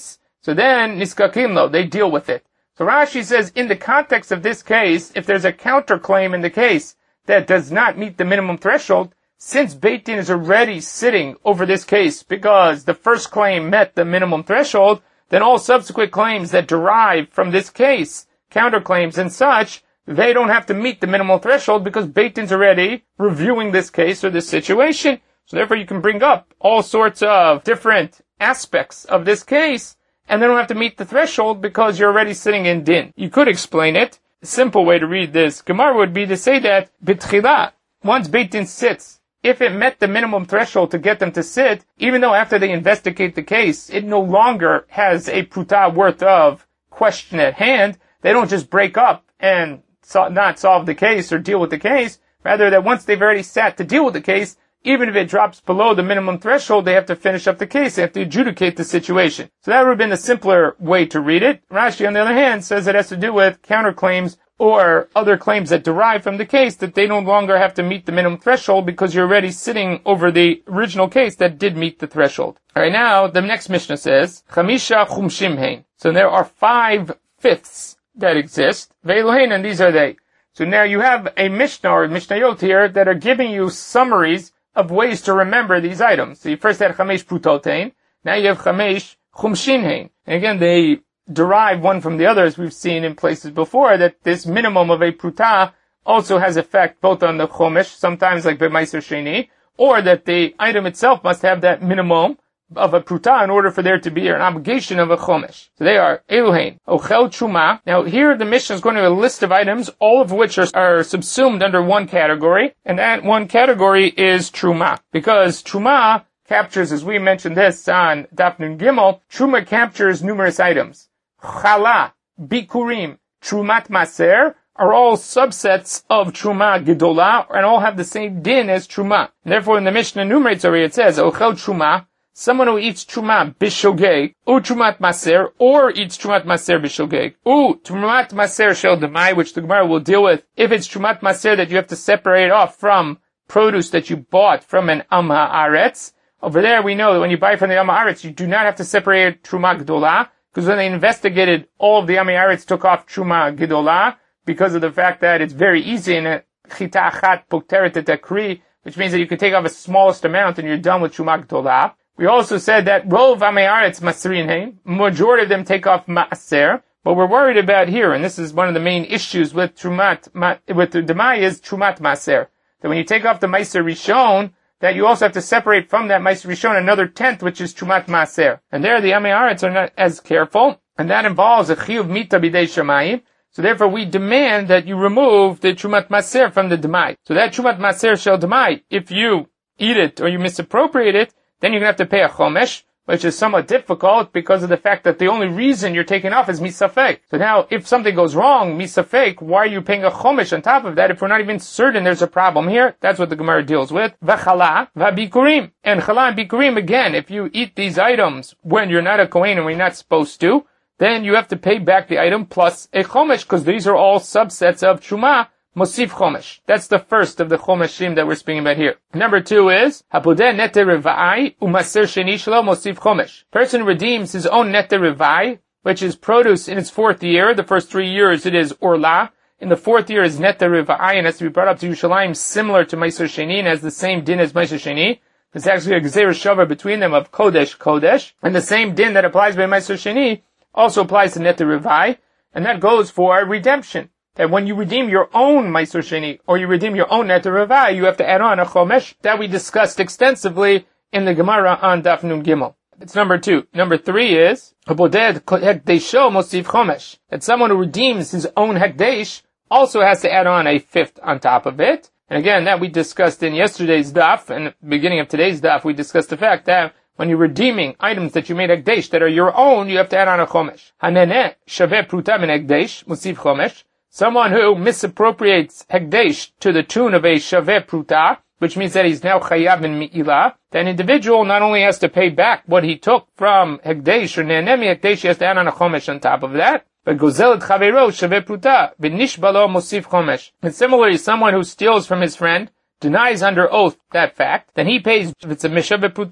So then, niskakim lo, they deal with it. So Rashi says, in the context of this case, if there's a counterclaim in the case that does not meet the minimum threshold, since Beit Din is already sitting over this case because the first claim met the minimum threshold, then all subsequent claims that derive from this case, counterclaims and such, they don't have to meet the minimal threshold because Beit Din's already reviewing this case or this situation. So therefore you can bring up all sorts of different aspects of this case, and they don't have to meet the threshold because you're already sitting in din. You could explain it. A simple way to read this Gemara would be to say that b'tchila, once Beit Din sits, if it met the minimum threshold to get them to sit, even though after they investigate the case, it no longer has a pruta worth of question at hand, they don't just break up and so, not solve the case or deal with the case. Rather, that once they've already sat to deal with the case, even if it drops below the minimum threshold, they have to finish up the case. They have to adjudicate the situation. So that would have been the simpler way to read it. Rashi, on the other hand, says it has to do with counterclaims or other claims that derive from the case that they no longer have to meet the minimum threshold because you're already sitting over the original case that did meet the threshold. Alright, now, the next Mishnah says, Chamisha chumshim hein. So there are five fifths that exist. Ve'eluhein, and these are they. So now you have a Mishnah or Mishnayot here that are giving you summaries of ways to remember these items. So you first had Chamesh Prutotein, now you have Chamesh Chumshinhein. And again, they derive one from the other, as we've seen in places before, that this minimum of a Pruta also has effect both on the Chomesh, sometimes like B'maiser Sheni, or that the item itself must have that minimum of a Pruta in order for there to be an obligation of a Chomesh. So they are Eluhein, Ochel Truma. Now here the Mishnah is going to have a list of items, all of which are, are subsumed under one category, and that one category is Truma. Because Truma captures, as we mentioned this on Daf Nun Gimel, Truma captures numerous items. Chala, Bikurim, Trumat Maser are all subsets of Truma Gedola, and all have the same din as Truma. And therefore in the Mishnah enumerates over here, it says, Ochel Truma, someone who eats truma bishogeg, u trumat maser, or eats trumat maser bishogeg, u trumat maser shel demai, which the Gemara will deal with. If it's trumat maser that you have to separate off from produce that you bought from an am haaretz, over there we know that when you buy from the am haaretz, you do not have to separate truma gedola, because when they investigated, all of the am haaretz took off truma gedola, because of the fact that it's very easy in a chita achat pokteret et akri, which means that you can take off the smallest amount and you're done with truma gedola. We also said that Rov Amei Aretz Masrin Hein, majority of them take off Maaser. What we're worried about here, and this is one of the main issues with Trumat, with the Demai, is Trumat Maaser. That when you take off the Meiser Rishon, that you also have to separate from that Meiser Rishon another tenth, which is Trumat Maaser. And there the Amei Aretz are not as careful, and that involves a Chiyuv Mita Bidei Shamayim. So therefore we demand that you remove the Trumat Maaser from the Demai. So that Trumat Maaser shel Demai, if you eat it or you misappropriate it, then you're going to have to pay a chomesh, which is somewhat difficult because of the fact that the only reason you're taking off is misafek. So now, if something goes wrong, misafek, why are you paying a chomesh on top of that if we're not even certain there's a problem here? That's what the Gemara deals with. V'chala, v'bikurim. And chala and bikurim, again, if you eat these items when you're not a kohen and when you're not supposed to, then you have to pay back the item plus a chomesh, because these are all subsets of truma, Mosif Chomesh. That's the first of the Chomeshim that we're speaking about here. Number two is, Hapodeh Nete Revai Umaser Sheni Shelo Mosif Chomesh. Person redeems his own Nete Revai, which is produce in its fourth year. The first three years it is Orla. In the fourth year is Nete Revai, and has to be brought up to Yerushalayim, similar to Meiser Sheni, and has the same din as Meiser Sheni. There's actually a Gzeir Shavar between them of Kodesh Kodesh. And the same din that applies by Meiser Sheni also applies to Nete Revai, and that goes for redemption. That when you redeem your own Meiser Sheni, or you redeem your own Nete Revai, you have to add on a Chomesh that we discussed extensively in the Gemara on Daf Nun Gimel. It's number two. Number three is, Haboded Hekdesho Mosif Chomesh. That someone who redeems his own Hekdesh also has to add on a fifth on top of it. And again, that we discussed in yesterday's Daf, and the beginning of today's Daf, we discussed the fact that when you're redeeming items that you made Hekdesh that are your own, you have to add on a Chomesh. Haneneh Shaveh Pruta Min Hekdesh Mosif Chomesh. Someone who misappropriates Hekdesh to the tune of a Shaveh Pruta, which means that he's now Chayav in Mi'ilah, that individual not only has to pay back what he took from Hekdesh or Ne'enemi Hekdesh, he has to add on a Chomesh on top of that. But Gozel et Chaveiro Shaveh Pruta, V'nishbalo Mosif Chomesh. And similarly, someone who steals from his friend, denies under oath that fact, then he pays, if it's a Meshaveh Pruta,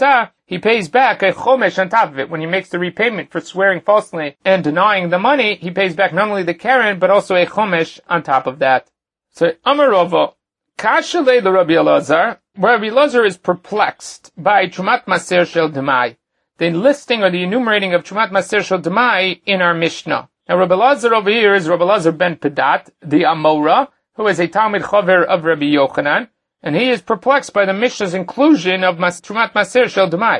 he pays back a chomesh on top of it. When he makes the repayment for swearing falsely and denying the money, he pays back not only the keren, but also a chomesh on top of that. So, Amar Rava, Kasha le Rabbi Elazar, where Rabbi Elazar is perplexed by Trumat Maser Shel Demai, the listing or the enumerating of Trumat Maser Shel Demai in our Mishnah. Now, Rabbi Elazar over here is Rabbi Elazar ben Pedat, the Amora, who is a Talmid Chaver of Rabbi Yochanan, and he is perplexed by the Mishnah's inclusion of Trumat Maser Shel Demai.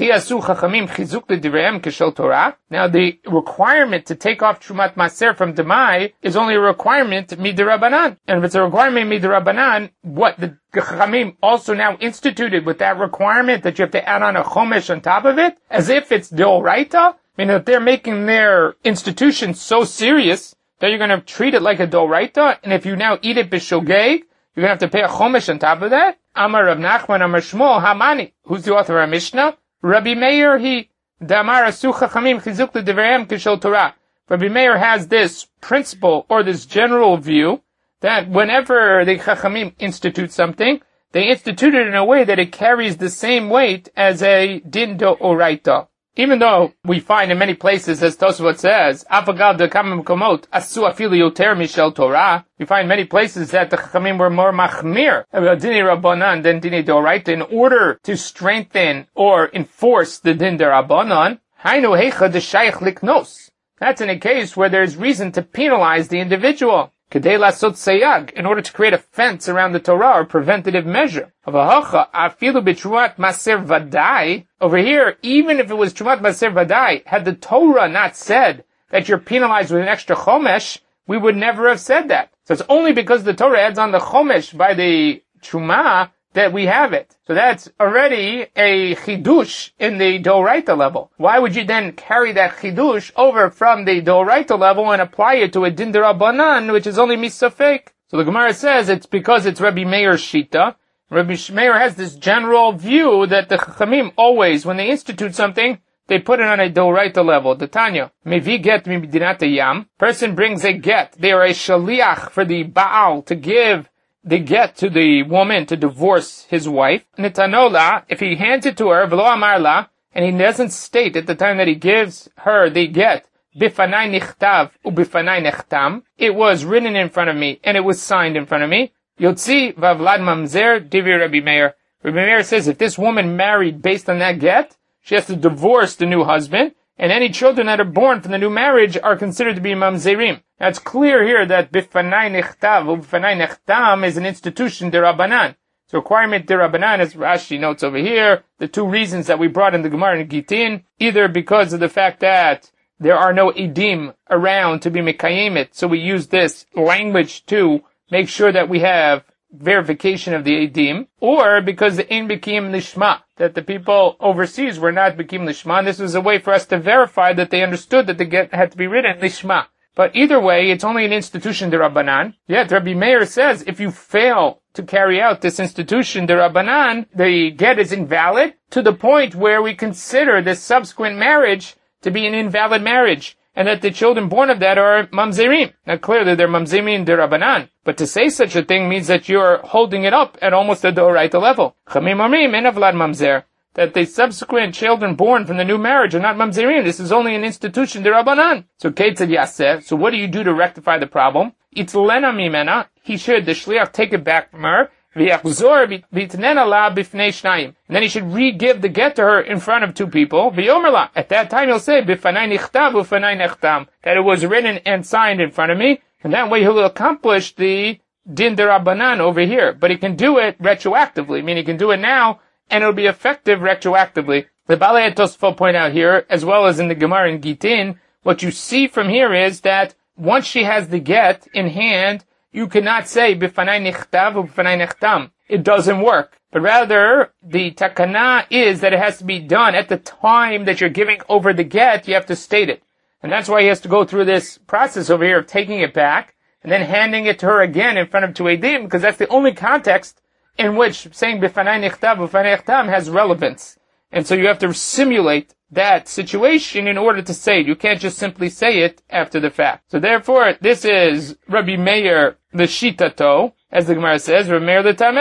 Now, the requirement to take off Trumat Maser from Demai is only a requirement midirabanan. And if it's a requirement midirabanan, what the Chachamim also now instituted with that requirement that you have to add on a chomesh on top of it, as if it's d'oraita? I mean, if they're making their institution so serious that you're going to treat it like a d'oraita, and if you now eat it b'shogeg, you're going to have to pay a chomesh on top of that? Amar Rav Nachman, Amar Shmuel, Hamani. Who's the author of our Mishnah? Rabbi Meir, he, Damar Asu Chachamim Chizuk L'Divrayim Kishel Torah. Rabbi Meir has this principle, or this general view, that whenever the Chachamim institute something, they institute it in a way that it carries the same weight as a din d'oraita. Even though we find in many places, as Tosfot says, Afagav de'kamim komot asu afilu yoter mishel Torah, we find many places that the Chachamim were more machmir, dini rabbanan than dini d'oraita, in order to strengthen or enforce the din d'rabbanan. Hainu heicha d'shayich liknos. That's in a case where there's reason to penalize the individual. Kedei lasot sayag, in order to create a fence around the Torah or preventative measure. Avahacha afilu b'trumat maser vadai. Over here, even if it was trumat maser vadai, had the Torah not said that you're penalized with an extra chomesh, we would never have said that. So it's only because the Torah adds on the chomesh by the truma that we have it. So that's already a chidush in the d'oraita level. Why would you then carry that chidush over from the d'oraita level and apply it to a din d'rabbanan, which is only misafek? So the Gemara says it's because it's Rabbi Meir's shita. Rabbi Meir has this general view that the Chachamim always, when they institute something, they put it on a d'oraita level. The Tanya, mevi get midinat yam. Person brings a get. They are a shaliach for the Baal to give the get to the woman to divorce his wife. Nitanola, if he hands it to her, v'lo amarla, and he doesn't state at the time that he gives her the get, bifanai nichtav ubifanai nechtam, it was written in front of me and it was signed in front of me. Yotzi vavlad mamzer divi Rabbi Meir. Rabbi Meir says if this woman married based on that get, she has to divorce the new husband, and any children that are born from the new marriage are considered to be mamzerim. Now it's clear here that bifanai nechtav or bifanai nechtam is an institution derabanan. It's a requirement derabanan, as Rashi notes over here. The two reasons that we brought in the Gemara in Gitin, either because of the fact that there are no edim around to be mekayim it, so we use this language to make sure that we have verification of the edim, or because the in bekim lishma, that the people overseas were not bekim lishma, and this was a way for us to verify that they understood that the get had to be written lishma. But either way, it's only an institution derabanan. Yet Rabbi Meir says if you fail to carry out this institution derabanan, the get is invalid to the point where we consider this subsequent marriage to be an invalid marriage, and that the children born of that are mamzerim. Now clearly they're mamzerim derabanan, but to say such a thing means that you're holding it up at almost the d'oraita level. Chamim omrim en avlad mamzer, that the subsequent children born from the new marriage are not mamzerim. This is only an institution derabanan. So ketzad yaseh, so what do you do to rectify the problem? Itzlena mimena, he should, the shliach, take it back from her, v'yachzor v'itnena la b'fnei shnayim, and then he should re-give the get to her in front of two people. V'yomer la, at that time he'll say b'fanai nichtav u'fanai nechtam, that it was written and signed in front of me, and that way he'll accomplish the din derabanan over here. But he can do it retroactively, I mean he can do it now, and it'll be effective retroactively. The Balei Tosfot point out here, as well as in the Gemara in Gitin, what you see from here is that once she has the get in hand, you cannot say b'fanai nichtav or b'fanai nechtam. It doesn't work. But rather, the takana is that it has to be done at the time that you're giving over the get. You have to state it. And that's why he has to go through this process over here of taking it back and then handing it to her again in front of two edim, because that's the only context in which saying b'fanai nichtav or b'fanai nechtam has relevance. And so you have to simulate that situation in order to say it. You can't just simply say it after the fact. So therefore, this is Rabbi Meir the Shitato, as the Gemara says, Rabbi Meir the Tameh.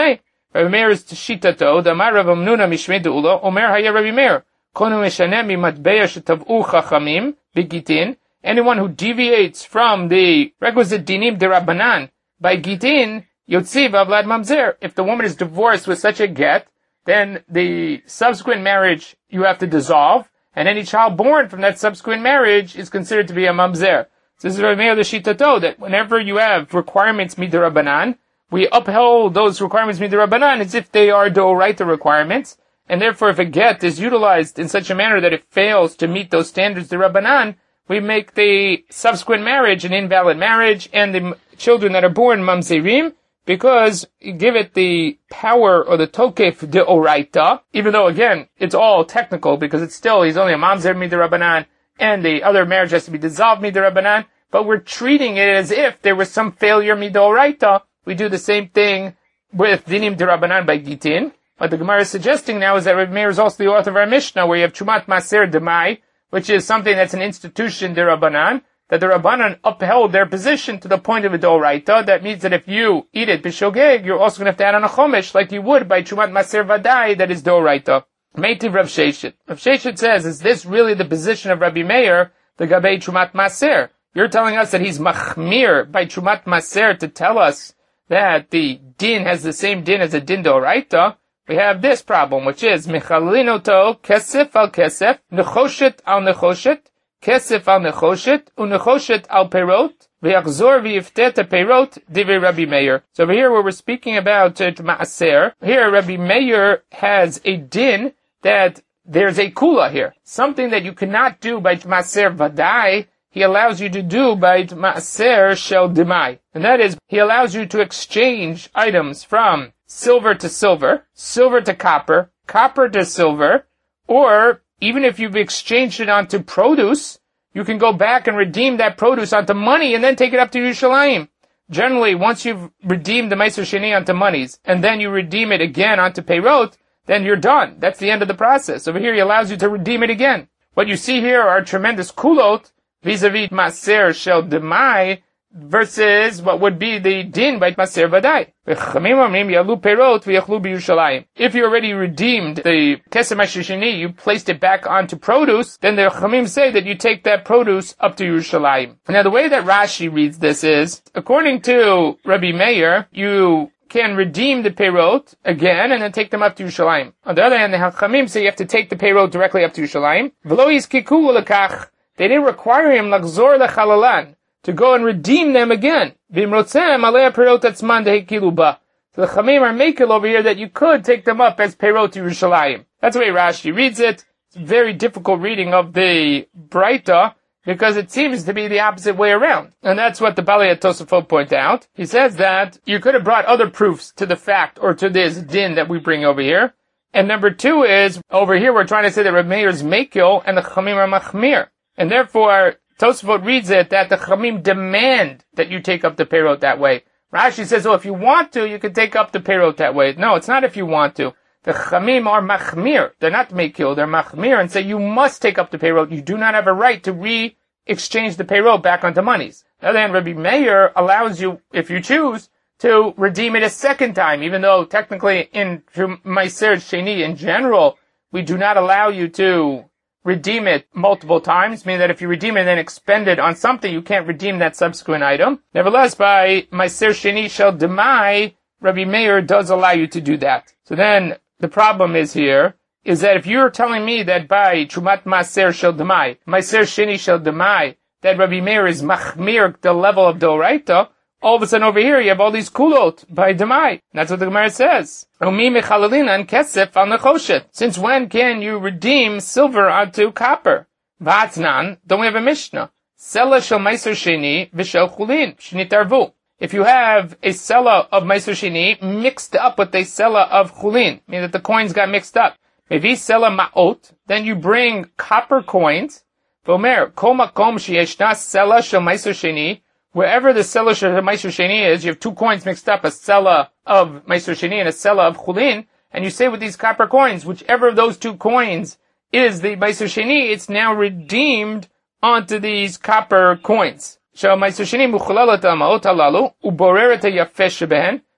Rabbi Meir is Shitato, Damar Rav Hamnuna Mishmei De'ula, Omer Haya Rabbi Meir. Konu Meshaneh Mimatbeya Shetav'u Chachamim, Bigitin. Anyone who deviates from the requisite dinim derabanan by gitin, Yotzi Vavlad Mamzer. If the woman is divorced with such a get, then the subsequent marriage you have to dissolve, and any child born from that subsequent marriage is considered to be a mamzer. So this is Rabbi Meir the Shitato, that whenever you have requirements midirabanan, we uphold those requirements midirabanan as if they are d'oraita requirements, and therefore if a get is utilized in such a manner that it fails to meet those standards d'Rabbanan, we make the subsequent marriage an invalid marriage, and the children that are born mamzerim, because you give it the power or the tokef d'oraita, even though again, it's all technical, because it's still, he's only a mamzer midirabanan, and the other marriage has to be dissolved midirabanan, but we're treating it as if there was some failure midoraita. We do the same thing with dinim d'Rabbanan by gitin. What the Gemara is suggesting now is that Rabbi Meir is also the author of our Mishnah, where you have Chumat Maser Demai, which is something that's an institution d'Rabbanan, that the Rabbanan upheld their position to the point of a d'oraita. That means that if you eat it b'shogeg, you're also going to have to add on a chomesh, like you would by Chumat Maser Vadai, that is d'oraita. Meitiv Rav Sheshet. Rav Sheshet says, is this really the position of Rabbi Meir, the Gabei Chumat Maser? You're telling us that he's machmir by Chumat Maser to tell us that the din has the same din as a din d'oraita. We have this problem, which is Michalinoto kesef al kesef, nechoshet al nechoshet, kesef al nechoshet, unechoshet al perot, v'yachzor v'yiftet perot, divrei Rabbi Meir. So over here where we're speaking about uh, Maaser, here Rabbi Meir has a din that there's a kula here. Something that you cannot do by Maaser Vadai, he allows you to do by Maaser Shel Demai. And that is, he allows you to exchange items from silver to silver, silver to copper, copper to silver, or even if you've exchanged it onto produce, you can go back and redeem that produce onto money and then take it up to Yerushalayim. Generally, once you've redeemed the Meiser Sheni onto monies, and then you redeem it again onto Peirot, then you're done. That's the end of the process. Over here, he allows you to redeem it again. What you see here are tremendous kulot, vis-a-vis Maser Shel Demai, versus what would be the din by Maser Vadai. If you already redeemed the Kesem HaShishini, you placed it back onto produce, then the Chamim say that you take that produce up to Yerushalayim. Now the way that Rashi reads this is, according to Rabbi Meir, you can redeem the Peirot again and then take them up to Yerushalayim. On the other hand, the Chamim say you have to take the Peirot directly up to Yerushalayim. They didn't require him l'chzor lechalalan, to go and redeem them again. So the Chamim are making over here that you could take them up as Peirot to Yerushalayim. That's the way Rashi reads it. It's a very difficult reading of the Braita, because it seems to be the opposite way around. And that's what the Balei Tosafot point out. He says that you could have brought other proofs to the fact, or to this din that we bring over here. And number two is, over here we're trying to say that Reb Meir is Mekil, and the Chamim are Machmir. And therefore, Tosafot reads it that the Chamim demand that you take up the Peirot that way. Rashi says, oh, if you want to, you can take up the Peirot that way. No, it's not if you want to. The Chamim are Machmir. They're not Mekil, they're Machmir, and say you must take up the Peirot. You do not have a right to re-exchange the Peirot back onto monies. On the other hand, Rabbi Meir allows you, if you choose, to redeem it a second time, even though technically in Meiser Sheni in general, we do not allow you to redeem it multiple times, meaning that if you redeem it and then expend it on something, you can't redeem that subsequent item. Nevertheless, by Meiser Sheni Shel Demai, Rabbi Meir does allow you to do that. So then, the problem is here, is that if you're telling me that by Trumat Maser Shel Demai, Meiser Sheni Shel Demai, that Rabbi Meir is Machmir, the level of Doraita, all of a sudden over here you have all these kulot by Demai. That's what the Gemara says. Since when can you redeem silver onto copper? V'atznan, don't we have a Mishnah? Sela shel Meiser Sheni v'shel chulin shnitarvu. If you have a sela of Meiser Sheni mixed up with a sela of chulin, meaning that the coins got mixed up. Maybe sela ma'ot, then you bring copper coins. V'omer, kol makom sheyeshna sela shel Meiser Sheni. Wherever the sela shel Meiser Sheni is, you have two coins mixed up, a sela of Meiser Sheni and a sela of chulin, and you say with these copper coins, whichever of those two coins is the Meiser Sheni, it's now redeemed onto these copper coins. Shel Meiser Sheni muchalalat al ma'ot halalu uboreret hayafeh shebehen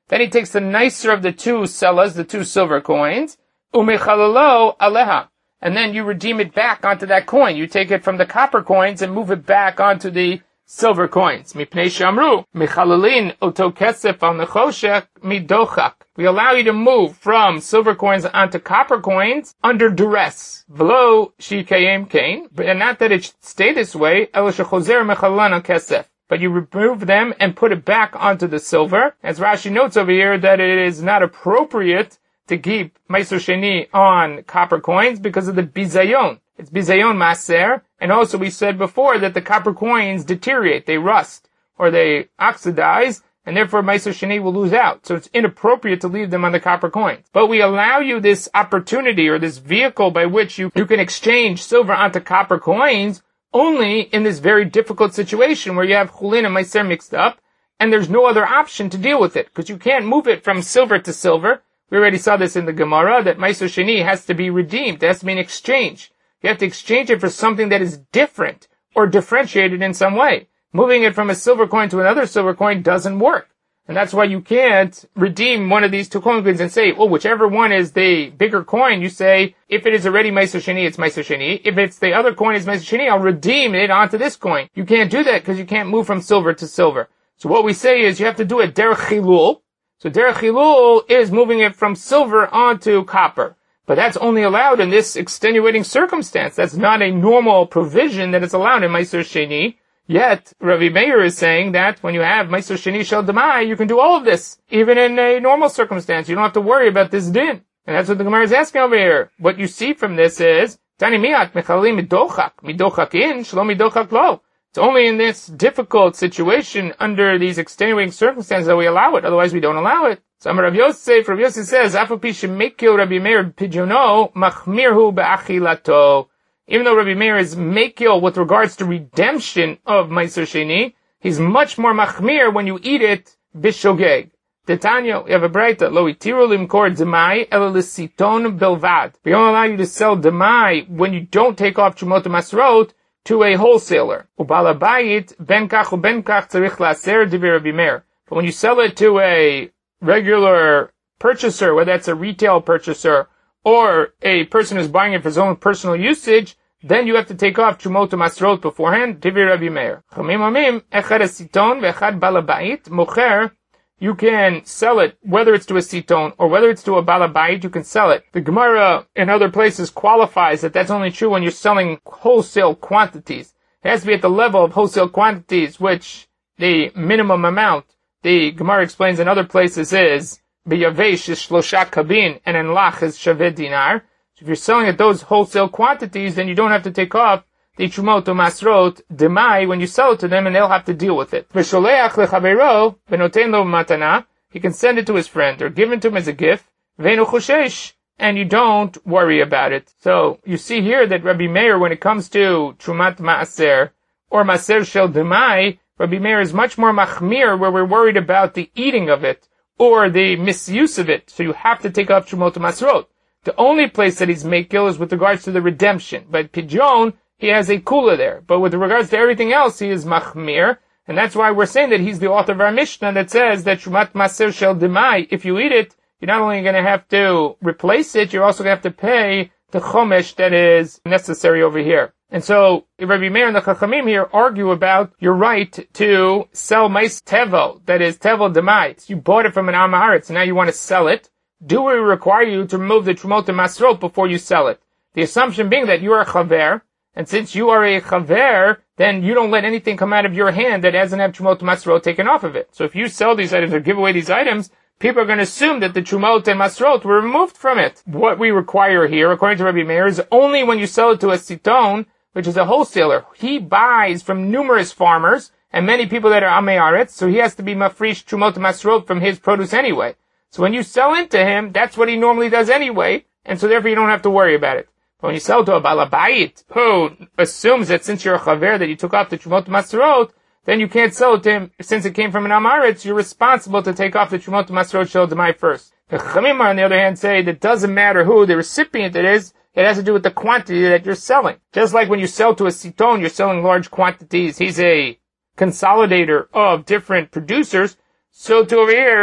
Then he takes the nicer of the two sellas, the two silver coins, umechalalo aleha. And then you redeem it back onto that coin. You take it from the copper coins and move it back onto the silver coins. Mipnei shamru, michalalin oto kesef al nechoshek midochak. We allow you to move from silver coins onto copper coins under duress. V'lo shikayem kain, and not that it should stay this way, el shechozer mechalan al kesef. But you remove them and put it back onto the silver. As Rashi notes over here that it is not appropriate to keep Meiser Sheni on copper coins because of the bizayon. It's bizayon maser, and also we said before that the copper coins deteriorate, they rust, or they oxidize, and therefore Meiser Sheni will lose out. So it's inappropriate to leave them on the copper coins. But we allow you this opportunity, or this vehicle by which you, you can exchange silver onto copper coins only in this very difficult situation where you have chulin and Meiser mixed up, and there's no other option to deal with it, because you can't move it from silver to silver. We already saw this in the Gemara, that Meiser Sheni has to be redeemed. It has to be an exchange. You have to exchange it for something that is different or differentiated in some way. Moving it from a silver coin to another silver coin doesn't work. And that's why you can't redeem one of these two coins and say, well, whichever one is the bigger coin, you say, if it is already Meiser Sheni, it's Meiser Sheni. If it's the other coin is Meiser Sheni, I'll redeem it onto this coin. You can't do that because you can't move from silver to silver. So what we say is you have to do it derech chilul. So derech chilul is moving it from silver onto copper. But that's only allowed in this extenuating circumstance. That's not a normal provision that is allowed in Meiser Sheni. Yet, Rabbi Meir is saying that when you have Meiser Sheni Shel Demai, you can do all of this, even in a normal circumstance. You don't have to worry about this din. And that's what the Gemara is asking over here. What you see from this is, Tani miat mechalim midochak, midochak in, shlo midochak lo. It's only in this difficult situation, under these extenuating circumstances, that we allow it. Otherwise, we don't allow it. So Rav Yosef, Rav Yosef says, Afa pi shemekil Rabbi Meir pidyono, machmirhu be'achilato. Even though Rabbi Meir is mekil with regards to redemption of Meiser Sheni, he's much more machmir when you eat it bishogeg. Titania, we have a breita, lo itiru limkor demai ela lesiton belvad. We don't allow you to sell demai when you don't take off Trumot Masrot to a wholesaler. Ubala bayit ben kach u ben kach tzarich laaser divrei Rabbi Meir. But when you sell it to a regular purchaser, whether that's a retail purchaser or a person who's buying it for his own personal usage, then you have to take off Trumot Masrot beforehand. Divrei Rabbi Meir. Chamim amim echad asiton ve'echad balabait mocher. You can sell it, whether it's to a siton or whether it's to a balabait, you can sell it. The Gemara in other places qualifies that that's only true when you're selling wholesale quantities. It has to be at the level of wholesale quantities, which the minimum amount, the Gemara explains in other places, is B'yavesh is shlosha kabin, and in lach is shaveh dinar. So if you're selling at those wholesale quantities, then you don't have to take off the Trumot Masrot demai when you sell it to them, and they'll have to deal with it. V'sholeach lechaveiro v'noten lo matana. He can send it to his friend or give it to him as a gift. V'einu choshesh, and you don't worry about it. So you see here that Rabbi Meir, when it comes to Trumat Maaser or Maaser Shel Demai, Rabbi Meir is much more machmir, where we're worried about the eating of it or the misuse of it. So you have to take off Trumot Masrot. The only place that he's makil is with regards to the redemption. But Pidyon, he has a kula there. But with regards to everything else, he is machmir. And that's why we're saying that he's the author of our Mishnah that says that Trumat Maaser Shel Demai, if you eat it, you're not only going to have to replace it, you're also going to have to pay the chomesh that is necessary over here. And so, Rabbi Meir and the Chachamim here argue about your right to sell mais tevel, that is tevel demai. You bought it from an am haaretz, and now you want to sell it. Do we require you to remove the Trumot Masrot before you sell it? The assumption being that you are a chaver, and since you are a chaver, then you don't let anything come out of your hand that doesn't have Trumot Masrot taken off of it. So if you sell these items or give away these items, people are going to assume that the Trumot and Masrot were removed from it. What we require here, according to Rabbi Meir, is only when you sell it to a siton, which is a wholesaler. He buys from numerous farmers, and many people that are amei aretz, so he has to be mafrish Trumot Masrot from his produce anyway. So when you sell into him, that's what he normally does anyway, and so therefore you don't have to worry about it. But when you sell to a balabait, who assumes that since you're a chaver that you took off the Trumot Masrot, then you can't sell it to him. Since it came from an am haaretz, you're responsible to take off the Trumot Masrot Shel Demai first. The Chachamim, on the other hand, say that it doesn't matter who the recipient it is, it has to do with the quantity that you're selling. Just like when you sell to a siton, you're selling large quantities. He's a consolidator of different producers. So to over here,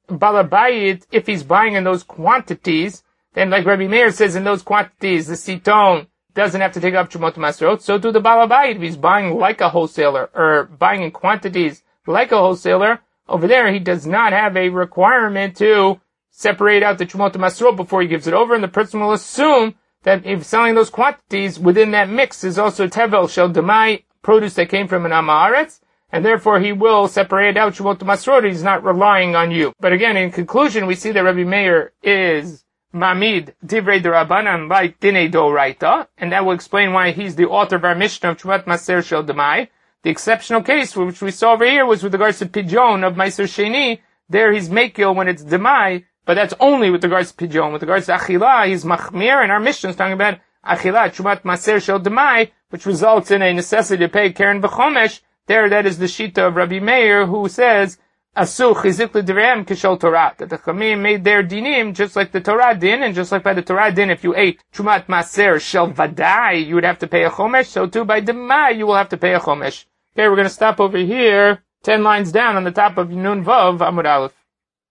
Balabayit, if he's buying in those quantities, then like Rabbi Meir says, in those quantities, the Siton doesn't have to take up Trumot Masrot. So do the Balabayit. If he's buying like a wholesaler, or buying in quantities like a wholesaler, over there he does not have a requirement to separate out the Trumot Masrot before he gives it over, and the person will assume that if selling those quantities, within that mix is also Tevel Shel Demai, produce that came from an Amaretz, and therefore he will separate out Trumot Masrot. He's not relying on you. But again, in conclusion, we see that Rabbi Meir is Mamid Divrei D'Rabbanan like Dinei D'Oraita, and that will explain why he's the author of our Mishnah of Trumot Maser Shel Demai. The exceptional case, which we saw over here, was with regards to Pidyon of Meiser Sheni. There he's Mekil when it's Demai, but that's only with regards to Pidyon. With regards to Achila, he's Machmir, and our Mishnah is talking about Achila, Trumot Maser Shel Demai, which results in a necessity to pay Keren V'chomesh. There, that is the Shita of Rabbi Meir, who says, Asu chizik l'divrem kishol Torah. That the Chamim made their dinim just like the Torah din, and just like by the Torah din, if you ate Trumat Maser Shel Vadai, you would have to pay a Chomesh. So too by Demai, you will have to pay a Chomesh. Okay, we're going to stop over here, ten lines down on the top of Nun Vav Amud Aleph.